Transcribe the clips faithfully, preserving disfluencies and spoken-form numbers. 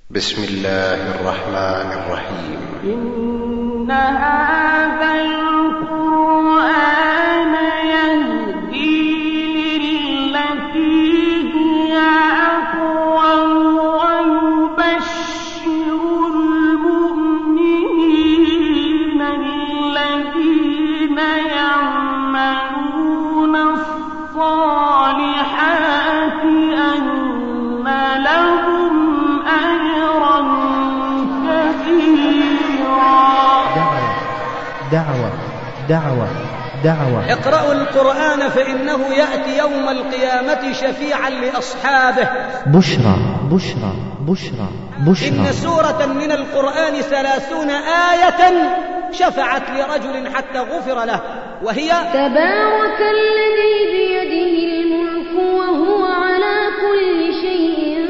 بسم الله الرحمن الرحيم. إن هذا القرآن يهدي للتي هي أقوم ويبشر المؤمنين الذين يعملون الصالحات أن لهم أجرا كبيرا. دعوة دعوة دعوة. اقرأوا القرآن فإنه يأتي يوم القيامة شفيعا لأصحابه. بشرى بشرى بشرى بشرى. إن سورة من القرآن ثلاثون آية شفعت لرجل حتى غفر له، وهي تبارك الذي بيده الملك وهو على كل شيء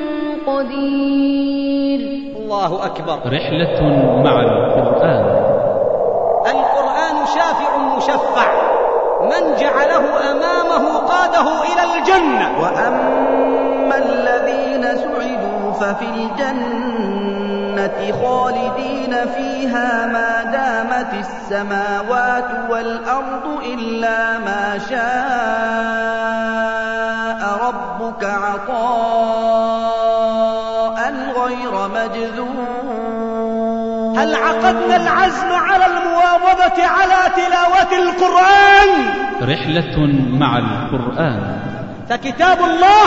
قدير. الله أكبر. رحلة مع القرآن. القرآن شافع مشفع، من جعله أمامه قاده إلى الجنة. وأما الذين سعدوا ففي الجنة خالدين فيها ما دامت السماوات والأرض إلا ما شاء ربك عطاء غير مجذوذ. هل عقدنا العزم على المواظبة على تلاوة القرآن؟ رحلة مع القرآن. فكتاب الله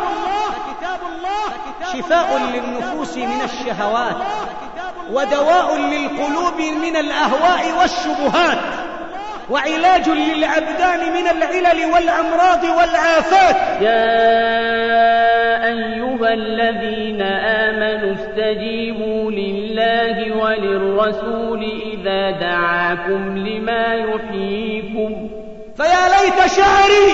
شفاء للنفوس من الشهوات، ودواء للقلوب من الأهواء والشبهات، وعلاج للأبدان من العلل والأمراض والآفات. يا أيها الذين آمنوا استجيبوا لله وللرسول إذا دعاكم لما يحييكم. فيا ليت شعري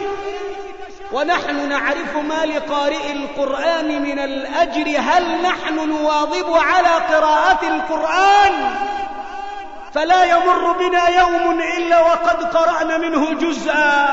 ونحن نعرف ما لقارئ القرآن من الأجر، هل نحن نواظب على قراءة القرآن؟ فلا يمر بنا يوم إلا وقد قرأنا منه جزءا،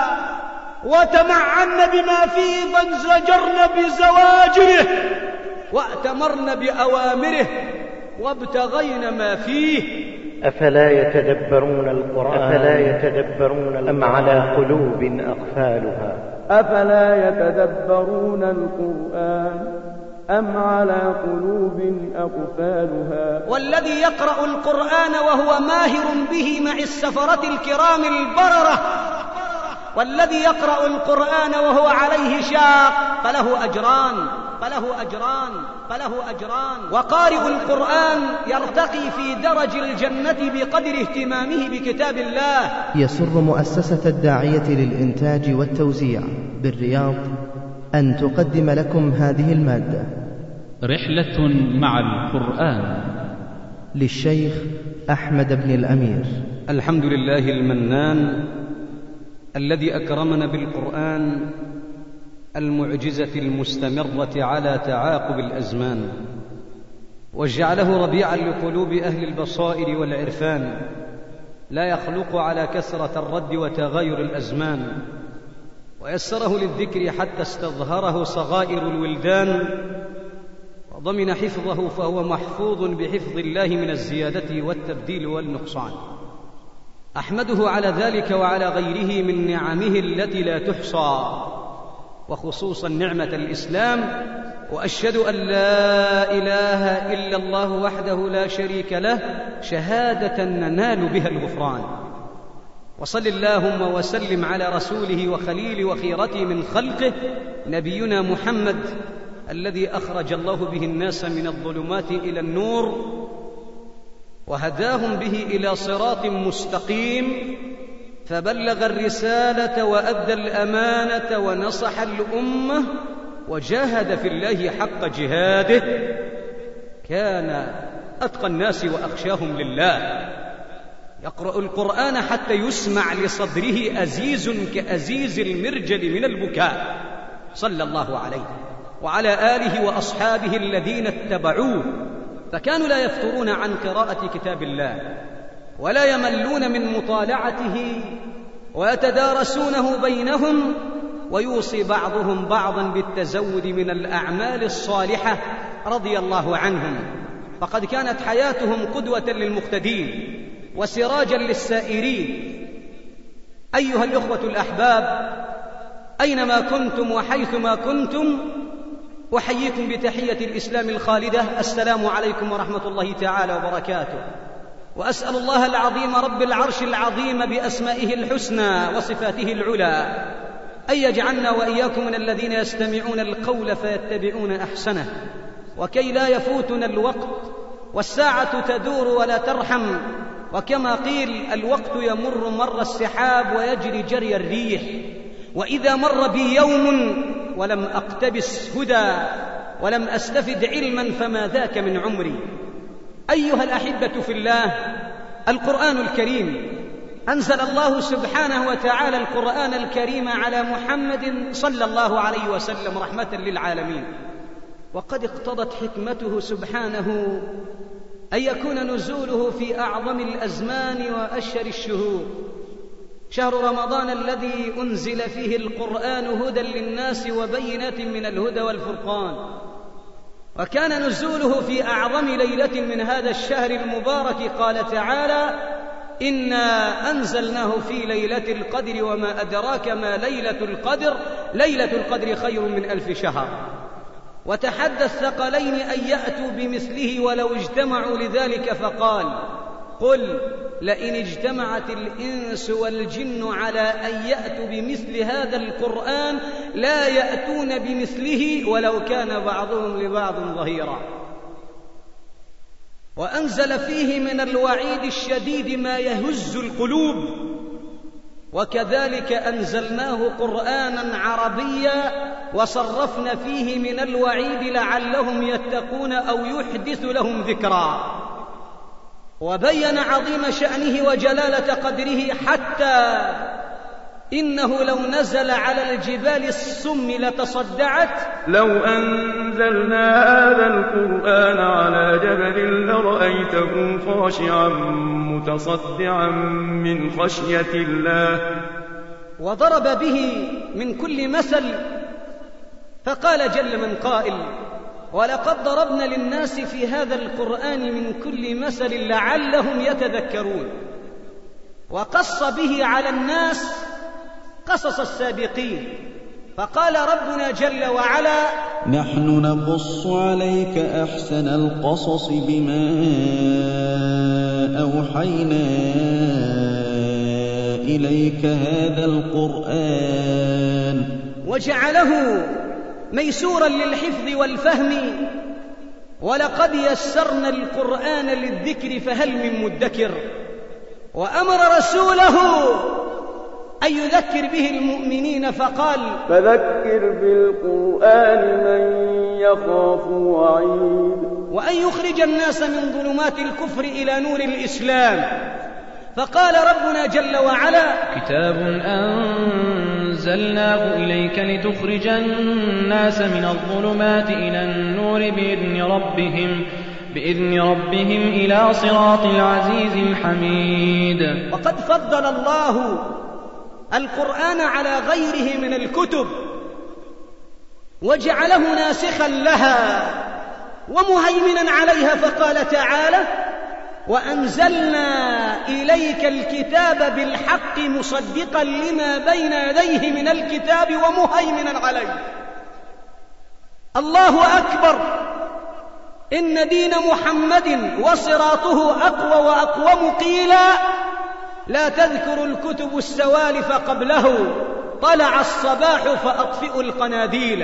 وتمعن بما فيه فانزجرن بزواجره، وأتمرن بأوامره، وابتغين ما فيه. أفلا يتدبرون القرآن أفلا يتدبرون أم على قلوب أقفالها أفلا يتدبرون القرآن أم على قلوب أقفالها. والذي يقرأ القرآن وهو ماهر به مع السفرة الكرام البررة، والذي يقرأ القرآن وهو عليه شاق فله أجران فله أجران فله أجران. وقارئ القرآن يرتقي في درج الجنة بقدر اهتمامه بكتاب الله. يسر مؤسسة الداعية للإنتاج والتوزيع بالرياض أن تقدم لكم هذه المادة. رحلة مع القرآن للشيخ أحمد بن الأمير. الحمد لله المنان الذي أكرمنا بالقرآن المعجزة المستمرة على تعاقب الأزمان، وجعله ربيعا لقلوب أهل البصائر والعرفان، لا يخلق على كثرة الرد وتغير الأزمان، ويسره للذكر حتى استظهره صغائر الولدان، وضمن حفظه فهو محفوظ بحفظ الله من الزيادة والتبديل والنقصان. أحمده على ذلك وعلى غيره من نعمه التي لا تحصى، وخصوصا نعمة الإسلام، وأشهد أن لا إله إلا الله وحده لا شريك له شهادة ننال بها الغفران. وصل اللهم وسلم على رسوله وخليل وخيرته من خلقه نبينا محمد الذي أخرج الله به الناس من الظلمات إلى النور، وهداهم به إلى صراط مستقيم، فبلغ الرسالة وأدى الأمانة ونصح الأمة وجاهد في الله حق جهاده، كان أتقى الناس وأخشاهم لله. يقرأ القرآن حتى يسمع لصدره أزيز كأزيز المرجل من البكاء، صلى الله عليه وعلى آله وأصحابه الذين اتبعوه، فكانوا لا يفترون عن قراءة كتاب الله ولا يملون من مطالعته، ويتدارسونه بينهم، ويوصي بعضهم بعضا بالتزود من الأعمال الصالحة رضي الله عنهم، فقد كانت حياتهم قدوة للمقتدين وسراجا للسائرين. أيها الإخوة الأحباب، أينما كنتم وحيثما كنتم، أحييكم بتحية الإسلام الخالدة: السلام عليكم ورحمة الله تعالى وبركاته. وأسأل الله العظيم رب العرش العظيم بأسمائه الحسنى وصفاته العلى أن يجعلنا وإياكم من الذين يستمعون القول فيتبعون أحسنه، وكي لا يفوتنا الوقت والساعة تدور ولا ترحم، وكما قيل: الوقت يمر مر السحاب ويجري جري الريح، وإذا مر بي يوم ولم أقتبس هدى ولم أستفد علما فما ذاك من عمري. أيها الأحبة في الله، القرآن الكريم أنزل الله سبحانه وتعالى القرآن الكريم على محمد صلى الله عليه وسلم رحمة للعالمين، وقد اقتضت حكمته سبحانه أن يكون نزوله في أعظم الأزمان وأشهر الشهور، شهر رمضان الذي أنزل فيه القرآن هدى للناس وبينات من الهدى والفرقان، وكان نزوله في أعظم ليلة من هذا الشهر المبارك. قال تعالى: إنا أنزلناه في ليلة القدر وما أدراك ما ليلة القدر ليلة القدر خير من ألف شهر. وتحدى الثقلين أن يأتوا بمثله ولو اجتمعوا لذلك، فقال: قل لئن اجتمعت الإنس والجن على أن يأتوا بمثل هذا القرآن لا يأتون بمثله ولو كان بعضهم لبعض ظهيرا. وأنزل فيه من الوعيد الشديد ما يهز القلوب، وكذلك أنزلناه قرآنا عربيا وصرفنا فيه من الوعيد لعلهم يتقون أو يحدث لهم ذكرا. وبين عظيم شأنه وجلالة قدره، حتى إنه لو نزل على الجبال السم لتصدعت. لو أنزلنا هذا القرآن على جبل لرأيته خاشعا متصدعا من خشية الله. وضرب به من كل مثل، فقال جل من قائل: ولقد ضربنا للناس في هذا القرآن من كل مثل لعلهم يتذكرون. وقص به على الناس قصص السابقين، فقال ربنا جل وعلا: نحن نقص عليك أحسن القصص بما أوحينا إليك هذا القرآن، وجعله ميسورا للحفظ والفهم. ولقد يسرنا القرآن للذكر فهل من مدكر. وأمر رسوله أن يذكر به المؤمنين، فقال: فذكر بالقرآن من يخاف وعيد. وأن يخرج الناس من ظلمات الكفر إلى نور الإسلام، فقال ربنا جل وعلا: كتاب أنزلناه إليك لتخرج الناس من الظلمات إلى النور بإذن ربهم بإذن ربهم إلى صراط العزيز الحميد. وقد فضل الله القرآن على غيره من الكتب وجعله ناسخا لها ومهيمنا عليها، فقال تعالى: وأنزلنا إليك الكتاب بالحق مصدقا لما بين يديه من الكتاب ومهيمنا عليه. الله أكبر، إن دين محمد وصراطه أقوى وأقوم. قيلا: لا تذكر الكتب السوالف قبله، طلع الصباح فأطفئوا القناديل.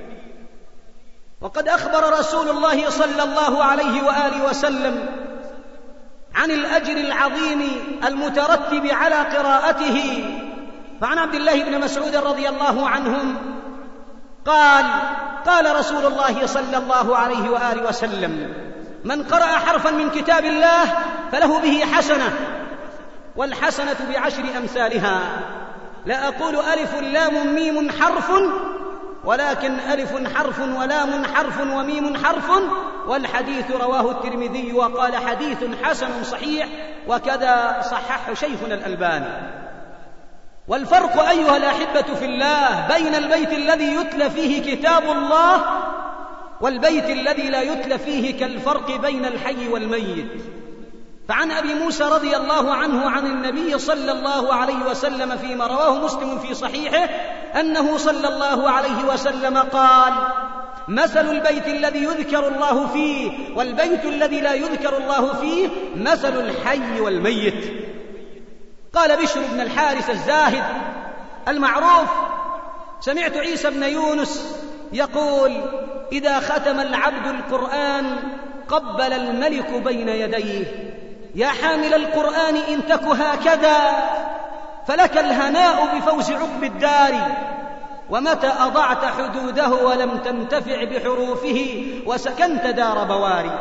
وقد أخبر رسول الله صلى الله عليه وآله وسلم عن الأجر العظيم المترتب على قراءته، فعن عبد الله بن مسعود رضي الله عنهم قال: قال رسول الله صلى الله عليه وآله وسلم: من قرأ حرفا من كتاب الله فله به حسنة، والحسنة بعشر أمثالها. لا أقول ألف لام ميم حرف، ولكن ألف حرف ولام حرف وميم حرف. والحديث رواه الترمذي وقال: حديث حسن صحيح، وكذا صححه شيخنا الألباني. والفرق أيها الأحبة في الله بين البيت الذي يتلى فيه كتاب الله والبيت الذي لا يتلى فيه كالفرق بين الحي والميت. فعن أبي موسى رضي الله عنه عن النبي صلى الله عليه وسلم فيما رواه مسلم في صحيحه أنه صلى الله عليه وسلم قال: مثل البيت الذي يذكر الله فيه والبيت الذي لا يذكر الله فيه مثل الحي والميت. قال بشر بن الحارث الزاهد المعروف: سمعت عيسى بن يونس يقول: إذا ختم العبد القرآن قبل الملك بين يديه: يا حامل القرآن إن تك هكذا فلك الهناء بفوز عقب الدار، ومتى أضعت حدوده ولم تنتفع بحروفه وسكنت دار بواري.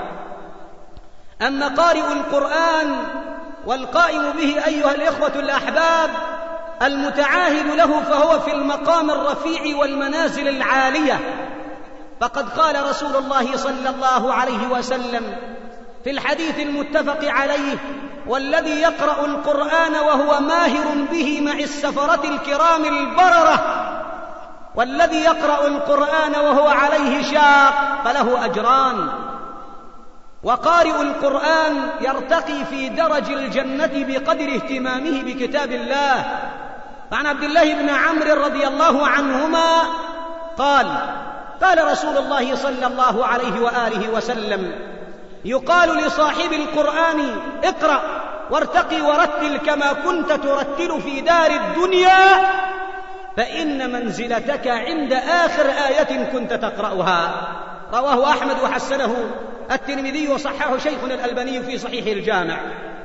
أما قارئ القرآن والقائم به أيها الإخوة الأحباب المتعاهد له فهو في المقام الرفيع والمنازل العالية، فقد قال رسول الله صلى الله عليه وسلم في الحديث المتفق عليه: والذي يقرأ القرآن وهو ماهر به مع السفرة الكرام البررة، والذي يقرأ القرآن وهو عليه شاق فله أجران. وقارئ القرآن يرتقي في درج الجنة بقدر اهتمامه بكتاب الله. فعن عبد الله بن عمرو رضي الله عنهما قال: قال رسول الله صلى الله عليه وآله وسلم: يقال لصاحب القرآن اقرأ وارتقي ورتل كما كنت ترتل في دار الدنيا، فإن منزلتك عند آخر آية كنت تقرأها. رواه أحمد وحسنه الترمذي وصححه شيخنا الألباني في صحيح الجامع.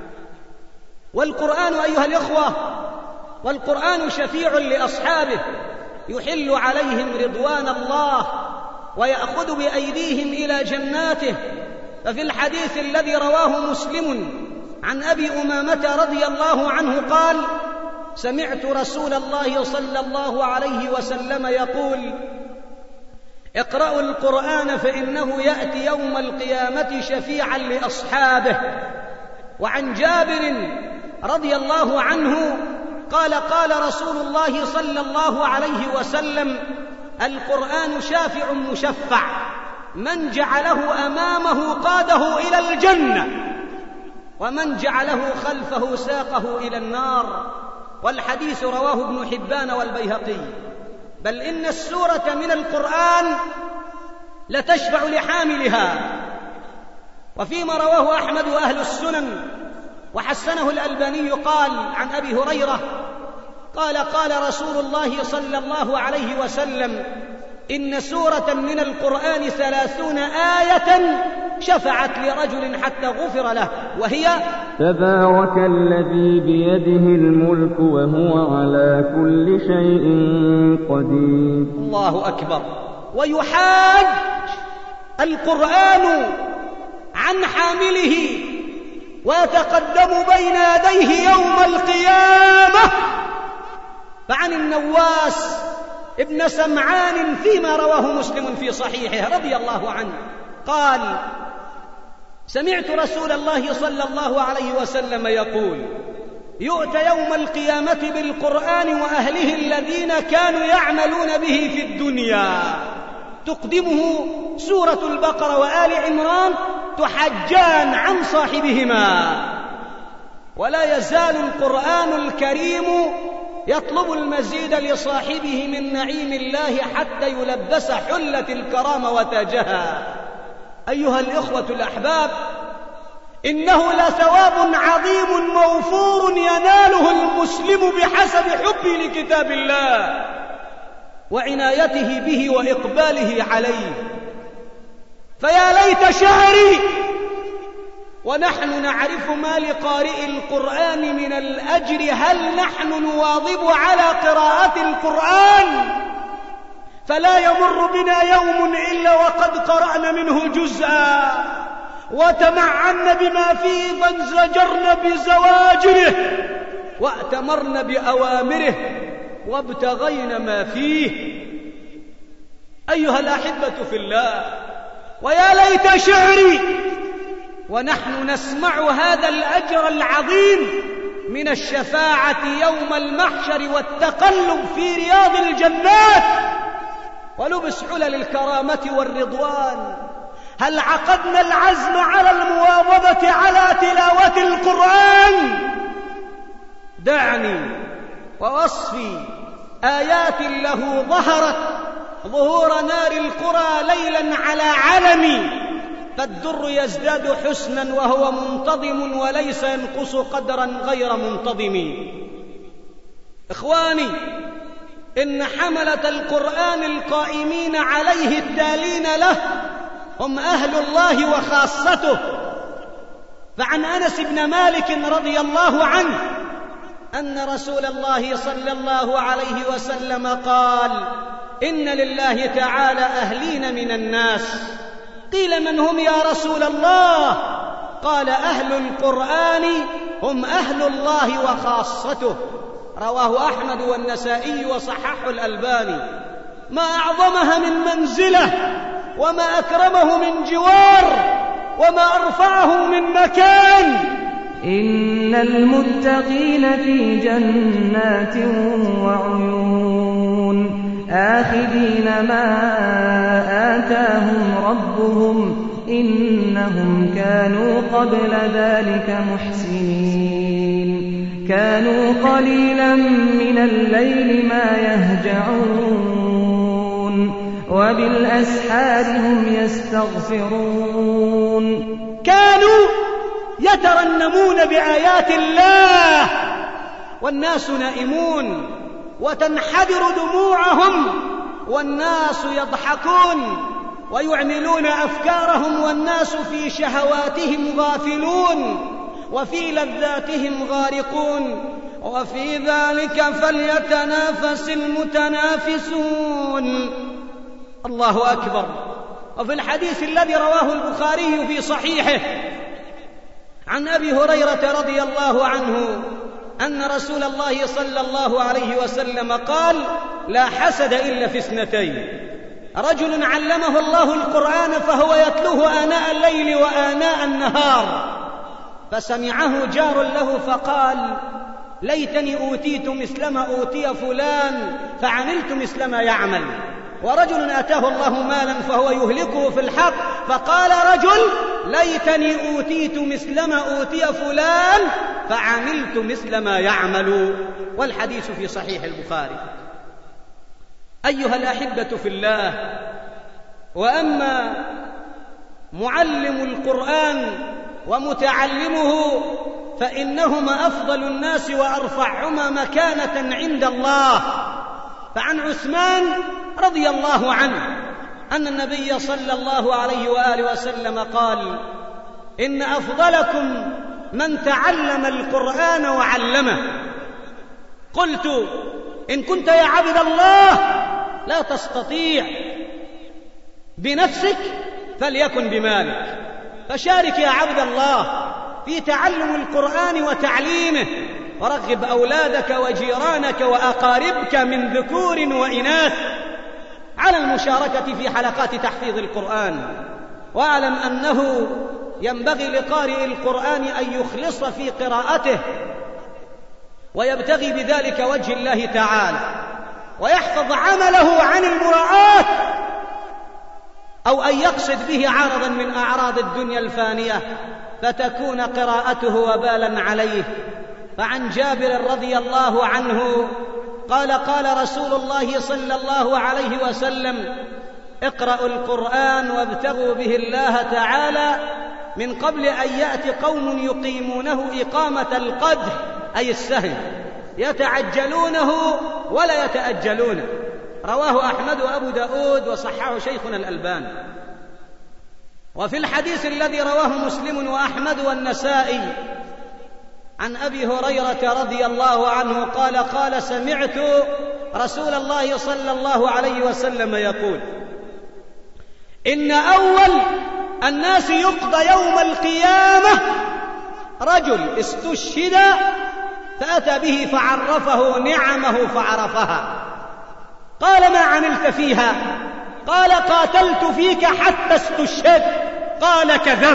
والقرآن أيها الإخوة، والقرآن شفيع لأصحابه يحل عليهم رضوان الله ويأخذ بأيديهم إلى جناته. ففي الحديث الذي رواه مسلم عن أبي أمامة رضي الله عنه قال: سمعت رسول الله صلى الله عليه وسلم يقول: اقرأوا القرآن فإنه يأتي يوم القيامة شفيعا لأصحابه. وعن جابر رضي الله عنه قال: قال رسول الله صلى الله عليه وسلم: القرآن شافع مشفع، من جعله أمامه قاده إلى الجنة، ومن جعله خلفه ساقه إلى النار. والحديث رواه ابن حبان والبيهقي. بل إن السورة من القرآن لتشفع لحاملها. وفيما رواه أحمد وأهل السنن وحسنه الألباني قال عن أبي هريرة قال: قال رسول الله صلى الله عليه وسلم: إن سورة من القرآن ثلاثون آية شفعت لرجل حتى غفر له، وهي: تبارك الذي بيده الملك وهو على كل شيء قدير. الله أكبر. ويحاج القرآن عن حامله ويتقدم بين يديه يوم القيامة. فعن النواس ابن سمعان فيما رواه مسلم في صحيحه رضي الله عنه قال: سمعت رسول الله صلى الله عليه وسلم يقول: يؤتى يوم القيامة بالقرآن وأهله الذين كانوا يعملون به في الدنيا، تقدمه سورة البقرة وآل عمران تحجان عن صاحبهما. ولا يزال القرآن الكريم يطلب المزيد لصاحبه من نعيم الله حتى يلبس حلة الكرامة وتاجها. أيها الإخوة الأحباب، إنه لثواب عظيم موفور يناله المسلم بحسب حبه لكتاب الله وعنايته به وإقباله عليه. فيا ليت شعري ونحن نعرف ما لقارئ القرآن من الأجر، هل نحن نواظب على قراءة القرآن فلا يمر بنا يوم إلا وقد قرأنا منه جزءا وتمعن بما فيه وانزجرن بزواجره وأتمرن بأوامره وابتغين ما فيه. أيها الأحبة في الله، ويا ليت شعري ونحن نسمع هذا الأجر العظيم من الشفاعة يوم المحشر والتقلب في رياض الجنات ولبس حلل الكرامة والرضوان. هل عقدنا العزم على المواظبة على تلاوة القرآن؟ دعني ووصفي آيات له ظهرت ظهور نار القرى ليلا على علم، فالدر يزداد حسنا وهو منتظم وليس ينقص قدرا غير منتظم. إخواني، إن حملة القرآن القائمين عليه التالين له هم أهل الله وخاصته. فعن أنس بن مالك رضي الله عنه أن رسول الله صلى الله عليه وسلم قال: إن لله تعالى أهلين من الناس. قيل: من هم يا رسول الله؟ قال: أهل القرآن هم أهل الله وخاصته. رواه أحمد والنسائي وصححه الألباني. ما أعظمها من منزلة، وما أكرمه من جوار، وما أرفعه من مكان. إن المتقين في جنات وعيون آخذين ما آتاهم ربهم إنهم كانوا قبل ذلك محسنين. كانوا قليلا من الليل ما يهجعون وبالأسحار هم يستغفرون. كانوا يترنمون بآيات الله والناس نائمون، وتنحدر دموعهم والناس يضحكون، ويعملون أفكارهم والناس في شهواتهم غافلون، وفي لذاتهم غارقون، وفي ذلك فليتنافس المتنافسون. الله أكبر. وفي الحديث الذي رواه البخاري في صحيحه عن أبي هريرة رضي الله عنه أن رسول الله صلى الله عليه وسلم قال: لا حسد إلا في اثنتين: رجل علمه الله القرآن فهو يتلوه آناء الليل وآناء النهار، فسمعه جار له فقال: ليتني أوتيت مثل ما أوتي فلان فعملت مثل ما يعمل. ورجل أتاه الله مالا فهو يهلكه في الحق، فقال رجل: ليتني أوتيت مثل ما أوتي فلان فعملت مثل ما يعمل. والحديث في صحيح البخاري. أيها الأحبة في الله، وأما معلم القرآن ومتعلمه فإنهما أفضل الناس وأرفعهما مكانة عند الله. فعن عثمان رضي الله عنه أن النبي صلى الله عليه وآله وسلم قال: إن أفضلكم من تعلم القرآن وعلمه. قلت: إن كنت يا عبد الله لا تستطيع بنفسك فليكن بمالك، فشارك يا عبد الله في تعلم القرآن وتعليمه، ورغب أولادك وجيرانك وأقاربك من ذكور وإناث على المشاركة في حلقات تحفيظ القرآن. واعلم أنه ينبغي لقارئ القرآن أن يخلص في قراءته ويبتغي بذلك وجه الله تعالى، ويحفظ عمله عن المراءات أو أن يقصد به عرضا من أعراض الدنيا الفانية فتكون قراءته وبالا عليه. فعن جابر رضي الله عنه قال: قال رسول الله صلى الله عليه وسلم: اقرأوا القرآن وابتغوا به الله تعالى من قبل أن يأتي قوم يقيمونه إقامة القدح، أي السهل، يتعجلونه ولا يتأجلونه. رواه أحمد وأبو داود وصححه شيخنا الألباني. وفي الحديث الذي رواه مسلم وأحمد والنسائي عن أبي هريرة رضي الله عنه قال: قال سمعت رسول الله صلى الله عليه وسلم يقول: إن أول الناس يقضى يوم القيامة رجل استشهد فأتى به فعرفه نعمه فعرفها. قال: ما عملت فيها؟ قال: قاتلت فيك حتى استشهدت. قال: كذب،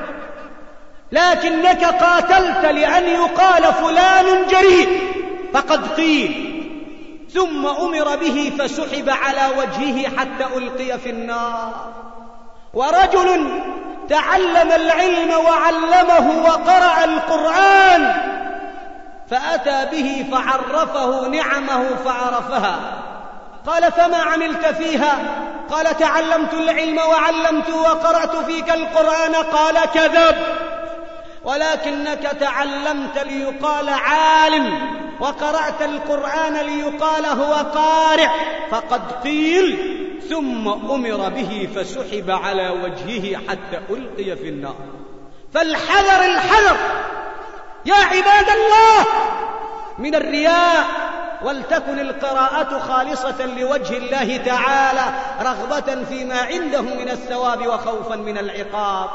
لكنك قاتلت لأن يقال فلان جريء، فقد قيل. ثم أمر به فسحب على وجهه حتى ألقي في النار. ورجل تعلم العلم وعلمه وقرأ القرآن فأتى به فعرفه نعمه فعرفها. قال: فما عملت فيها؟ قال: تعلمت العلم وعلمته وقرأت فيك القرآن. قال: كذب، ولكنك تعلمت ليقال عالم وقرأت القرآن ليقال هو قارئ. فقد قيل: ثم أمر به فسحب على وجهه حتى ألقي في النار. فالحذر الحذر يا عباد الله من الرياء، ولتكن القراءة خالصة لوجه الله تعالى رغبة فيما عنده من الثواب وخوفا من العقاب.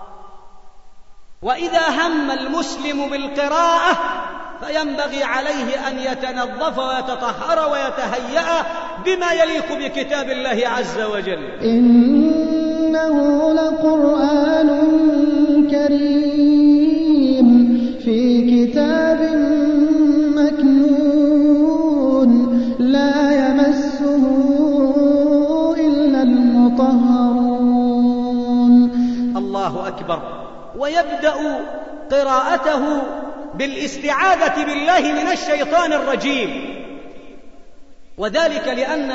وإذا هم المسلم بالقراءة فينبغي عليه أن يتنظف ويتطهر ويتهيأ بما يليق بكتاب الله عز وجل. إنه لقرآن كريم في كتاب مكنون لا يمسه إلا المطهرون. الله أكبر. ويبدأ قراءته بالاستعاذة بالله من الشيطان الرجيم، وذلك لأن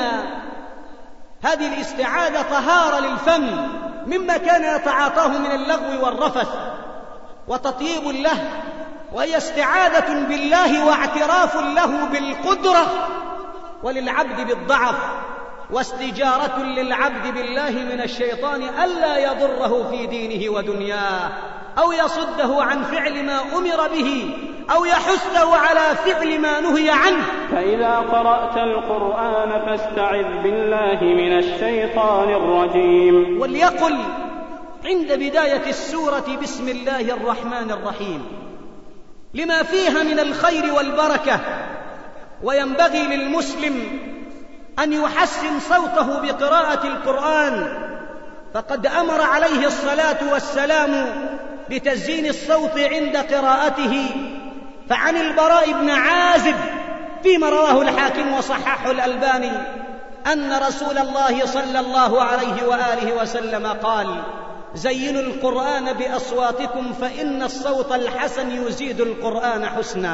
هذه الاستعاذة طهارة للفم مما كان يتعاطاه من اللغو والرفث، وتطيب له، وهي استعاذة بالله واعتراف له بالقدرة وللعبد بالضعف، واستجارة للعبد بالله من الشيطان ألا يضره في دينه ودنياه، أو يصده عن فعل ما أمر به، أو يحثه على فعل ما نهي عنه. فإذا قرأت القرآن فاستعذ بالله من الشيطان الرجيم. وليقل عند بداية السورة: بسم الله الرحمن الرحيم، لما فيها من الخير والبركة. وينبغي للمسلم أن يحسن صوته بقراءة القرآن، فقد أمر عليه الصلاة والسلام بتزيين الصوت عند قراءته. فعن البراء بن عازب فيما رواه الحاكم وصححه الألباني أن رسول الله صلى الله عليه وآله وسلم قال: زينوا القرآن بأصواتكم فإن الصوت الحسن يزيد القرآن حسنا.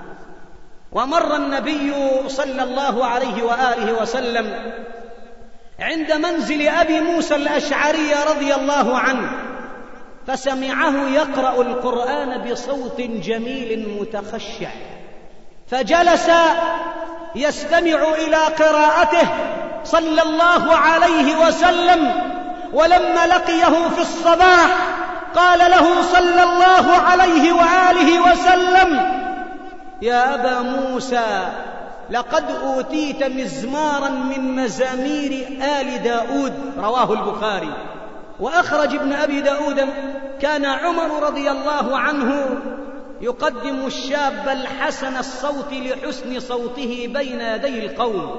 ومر النبي صلى الله عليه وآله وسلم عند منزل أبي موسى الأشعري رضي الله عنه فسمعه يقرأ القرآن بصوت جميل متخشع، فجلس يستمع إلى قراءته صلى الله عليه وسلم. ولما لقيه في الصباح قال له صلى الله عليه وآله وسلم: يا أبا موسى، لقد أوتيت مزمارا من مزامير آل داود. رواه البخاري. وأخرج ابن أبي داود: كان عمر رضي الله عنه يقدم الشاب الحسن الصوت لحسن صوته بين يدي القوم.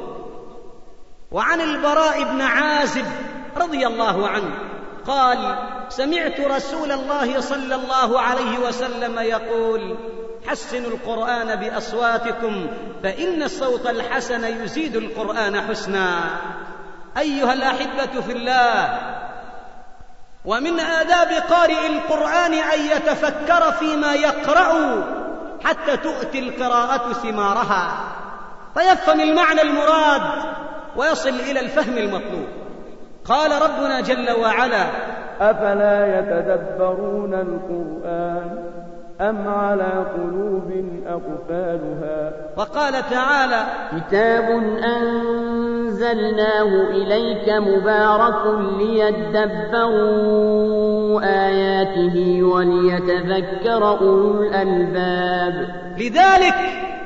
وعن البراء بن عازب رضي الله عنه قال: سمعت رسول الله صلى الله عليه وسلم يقول: حسنوا القرآن بأصواتكم فإن الصوت الحسن يزيد القرآن حسنا. أيها الأحبة في الله، ومن آداب قارئ القرآن أن يتفكر فيما يقرأ حتى تؤتي القراءة ثمارها، فيفهم المعنى المراد ويصل إلى الفهم المطلوب. قال ربنا جل وعلا: أفلا يتدبرون القرآن أم على قلوب أقفالها. وقال تعالى: كتاب أنزلناه إليك مبارك ليدبروا آياته وليتذكر أولو الألباب. لذلك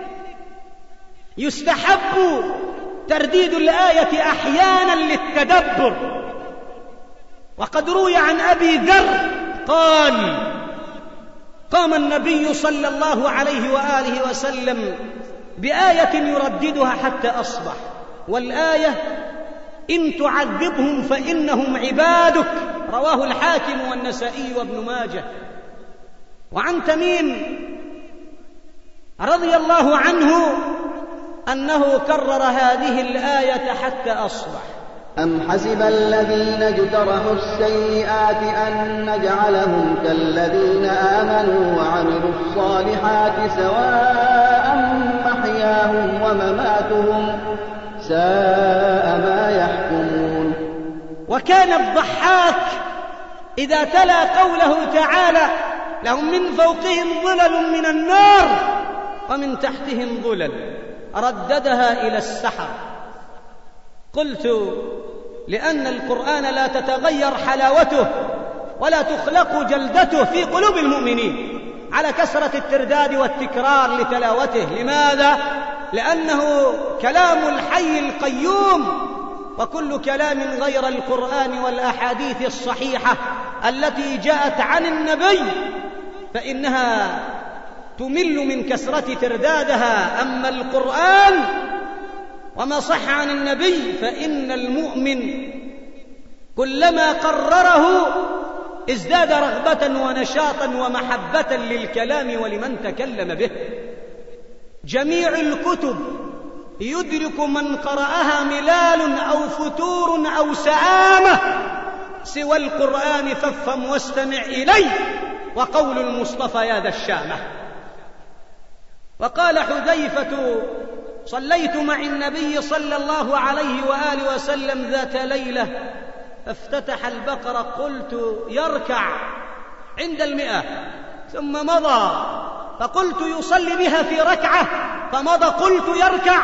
يستحب ترديد الآية أحيانا للتدبر. وقد روي عن أبي ذر قال: قام النبي صلى الله عليه وآله وسلم بآية يرددها حتى أصبح، والآية: إن تعذبهم فإنهم عبادك. رواه الحاكم والنسائي وابن ماجه. وعن تميم رضي الله عنه أنه كرر هذه الآية حتى أصبح. أم حسب الذين اجترحوا السيئات أن نجعلهم كالذين آمنوا وعملوا الصالحات سواء محياهم ومماتهم ساء ما يحكمون. وكان الضحاك إذا تلا قوله تعالى لهم من فوقهم ظلل من النار ومن تحتهم ظلل رددها إلى السحر. قلت لأن القرآن لا تتغير حلاوته ولا تخلق جلدته في قلوب المؤمنين على كثرة الترداد والتكرار لتلاوته. لماذا؟ لأنه كلام الحي القيوم، وكل كلام غير القرآن والأحاديث الصحيحة التي جاءت عن النبي فإنها تمل من كثرة تردادها. أما القرآن وما صح عن النبي فإن المؤمن كلما قرره ازداد رغبة ونشاطا ومحبة للكلام ولمن تكلم به. جميع الكتب يدرك من قرأها ملال أو فتور أو سآمة سوى القرآن فافهم واستمع إليه وقول المصطفى يا ذا الشامة. وقال حذيفة صليت مع النبي صلى الله عليه وآله وسلم ذات ليلة فافتتح البقرة قلت يركع عند المئة ثم مضى فقلت يصلي بها في ركعة فمضى قلت يركع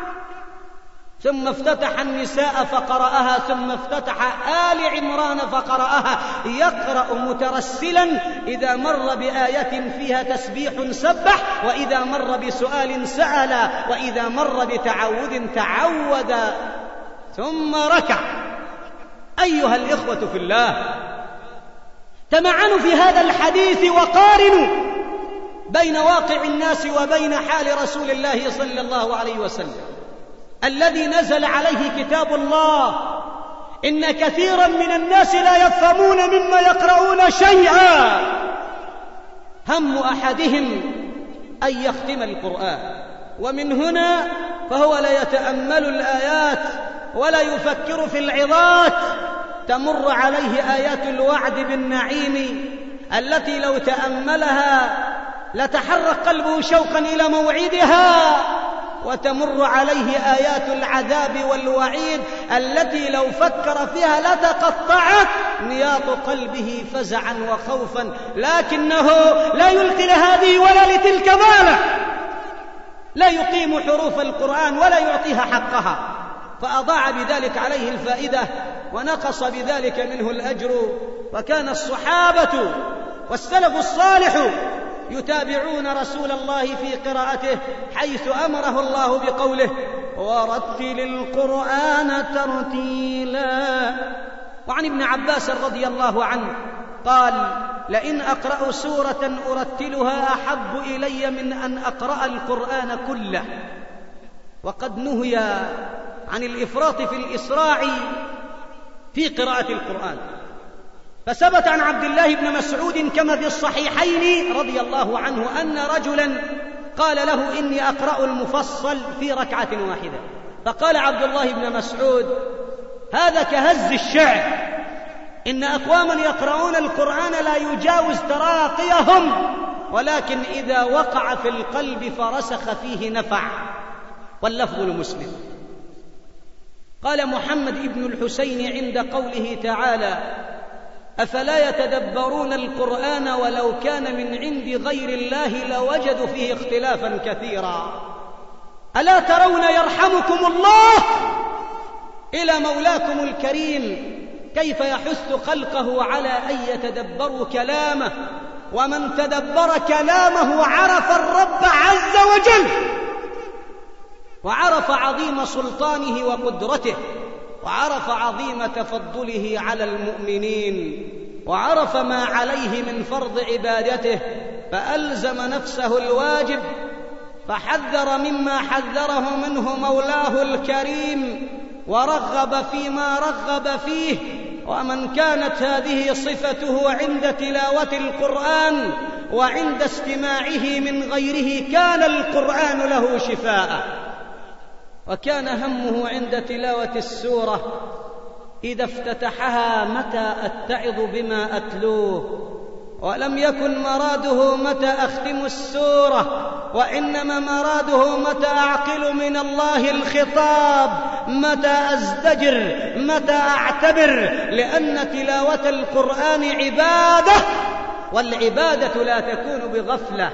ثم افتتح النساء فقرأها ثم افتتح آل عمران فقرأها يقرأ مترسلا إذا مر بآية فيها تسبيح سبح وإذا مر بسؤال سأل وإذا مر بتعوذ تعوذ ثم ركع. أيها الإخوة في الله، تمعنوا في هذا الحديث وقارنوا بين واقع الناس وبين حال رسول الله صلى الله عليه وسلم الذي نزل عليه كتاب الله. إن كثيرا من الناس لا يفهمون مما يقرؤون شيئا. هم أحدهم أن يختم القرآن، ومن هنا فهو لا يتأمل الآيات ولا يفكر في العظات. تمر عليه آيات الوعد بالنعيم التي لو تأملها لتحرك قلبه شوقا إلى موعدها، وتمر عليه آيات العذاب والوعيد التي لو فكر فيها لتقطعت نياط قلبه فزعا وخوفا، لكنه لا يلقي لهذه ولا لتلك باله، لا يقيم حروف القرآن ولا يعطيها حقها، فأضاع بذلك عليه الفائدة ونقص بذلك منه الأجر. وكان الصحابة والسلف الصالح يتابعون رسول الله في قراءته حيث أمره الله بقوله ورتل القرآن ترتيلا. وعن ابن عباس رضي الله عنه قال لئن أقرأ سورة أرتلها أحب إلي من أن أقرأ القرآن كله. وقد نهي عن الإفراط في الإسراع في قراءة القرآن، فثبت عن عبد الله بن مسعود كما في الصحيحين رضي الله عنه أن رجلا قال له إني أقرأ المفصل في ركعة واحدة، فقال عبد الله بن مسعود هذا كهز الشعر، إن أقواما يقرؤون القرآن لا يجاوز تراقيهم، ولكن إذا وقع في القلب فرسخ فيه نفع. واللفظ لمسلم. قال محمد بن الحسين عند قوله تعالى أفلا يتدبرون القرآن ولو كان من عند غير الله لوجدوا فيه اختلافا كثيرا. ألا ترون يرحمكم الله إلى مولاكم الكريم كيف يحث خلقه على أن يتدبروا كلامه، ومن تدبر كلامه عرف الرب عز وجل، وعرف عظيم سلطانه وقدرته، وعرف عظيم تفضله على المؤمنين، وعرف ما عليه من فرض عبادته، فألزم نفسه الواجب، فحذر مما حذره منه مولاه الكريم، ورغب فيما رغب فيه. ومن كانت هذه صفته عند تلاوة القرآن وعند استماعه من غيره كان القرآن له شفاء. وكان همه عند تلاوة السورة إذا افتتحها متى أتعظ بما أتلوه، ولم يكن مراده متى أختم السورة، وإنما مراده متى أعقل من الله الخطاب، متى أزدجر، متى أعتبر، لأن تلاوة القرآن عبادة، والعبادة لا تكون بغفلة.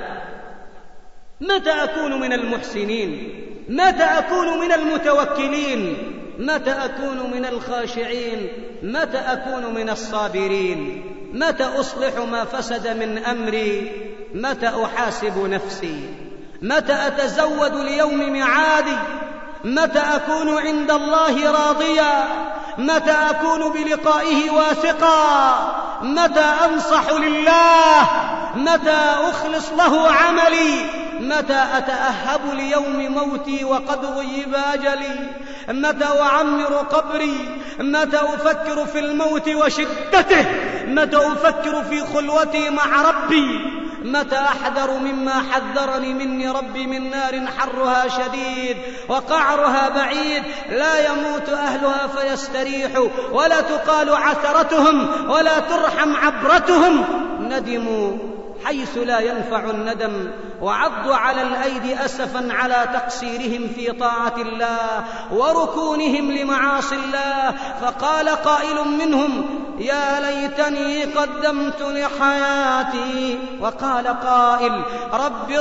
متى أكون من المحسنين؟ متى أكون من المتوكلين؟ متى أكون من الخاشعين؟ متى أكون من الصابرين؟ متى أصلح ما فسد من أمري؟ متى أحاسب نفسي؟ متى أتزود ليوم معادي؟ متى أكون عند الله راضيا؟ متى أكون بلقائه واثقا؟ متى أنصح لله؟ متى أخلص له عملي؟ متى أتأهب ليوم موتي وقد غيب أجلي؟ متى أعمر قبري؟ متى أفكر في الموت وشدته؟ متى أفكر في خلوتي مع ربي؟ متى أحذر مما حذرني مني ربي من نار حرها شديد وقعرها بعيد لا يموت أهلها فيستريحوا ولا تقال عثرتهم ولا ترحم عبرتهم؟ ندموا حيث لا ينفع الندم، وعضوا على الأيدي أسفا على تقصيرهم في طاعة الله وركونهم لمعاصي الله. فقال قائل منهم: يا ليتني قدمت لحياتي. وقال قائل: رب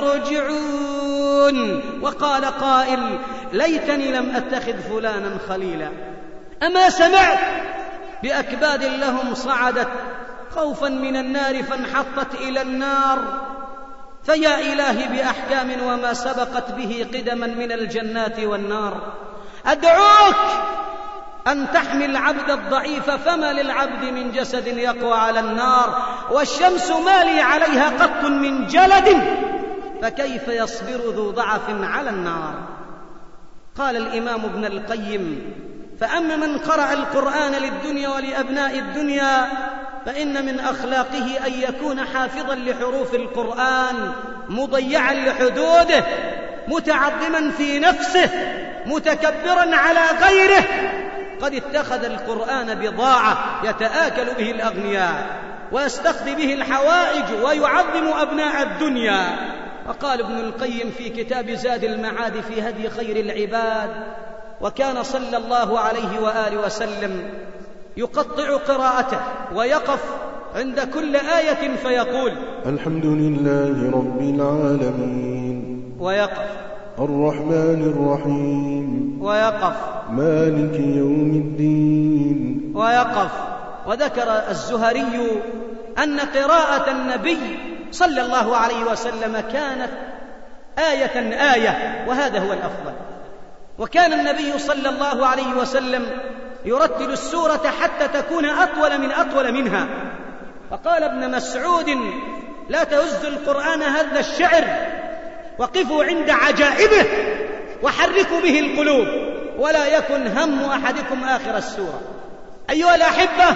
ارجعون. وقال قائل: ليتني لم أتخذ فلانا خليلا. أما سمعت بأكباد لهم صعدت خوفا من النار فانحطت إلى النار، فيا إلهي بأحكام وما سبقت به قدما من الجنات والنار، أدعوك أن تحمي العبد الضعيف، فما للعبد من جسد يقوى على النار، والشمس ما لي عليها قط من جلد، فكيف يصبر ذو ضعف على النار. قال الإمام ابن القيم: فأما من قرأ القرآن للدنيا ولأبناء الدنيا فإن من أخلاقه أن يكون حافظا لحروف القرآن، مضيعا لحدوده، متعظما في نفسه، متكبرا على غيره، قد اتخذ القرآن بضاعة يتآكل به الأغنياء ويستقضي به الحوائج ويعظم أبناء الدنيا. وقال ابن القيم في كتاب زاد المعاد في هدي خير العباد: وكان صلى الله عليه وآله وسلم يقطع قراءته ويقف عند كل آية فيقول: الحمد لله رب العالمين، ويقف الرحمن الرحيم، ويقف مالك يوم الدين، ويقف. وذكر الزهري أن قراءة النبي صلى الله عليه وسلم كانت آية آية، وهذا هو الأفضل. وكان النبي صلى الله عليه وسلم يرتل السورة حتى تكون أطول من أطول منها. فقال ابن مسعود: لا تهزوا القرآن هذا الشعر، وقفوا عند عجائبه وحركوا به القلوب، ولا يكن هم أحدكم آخر السورة. أيها الأحبة،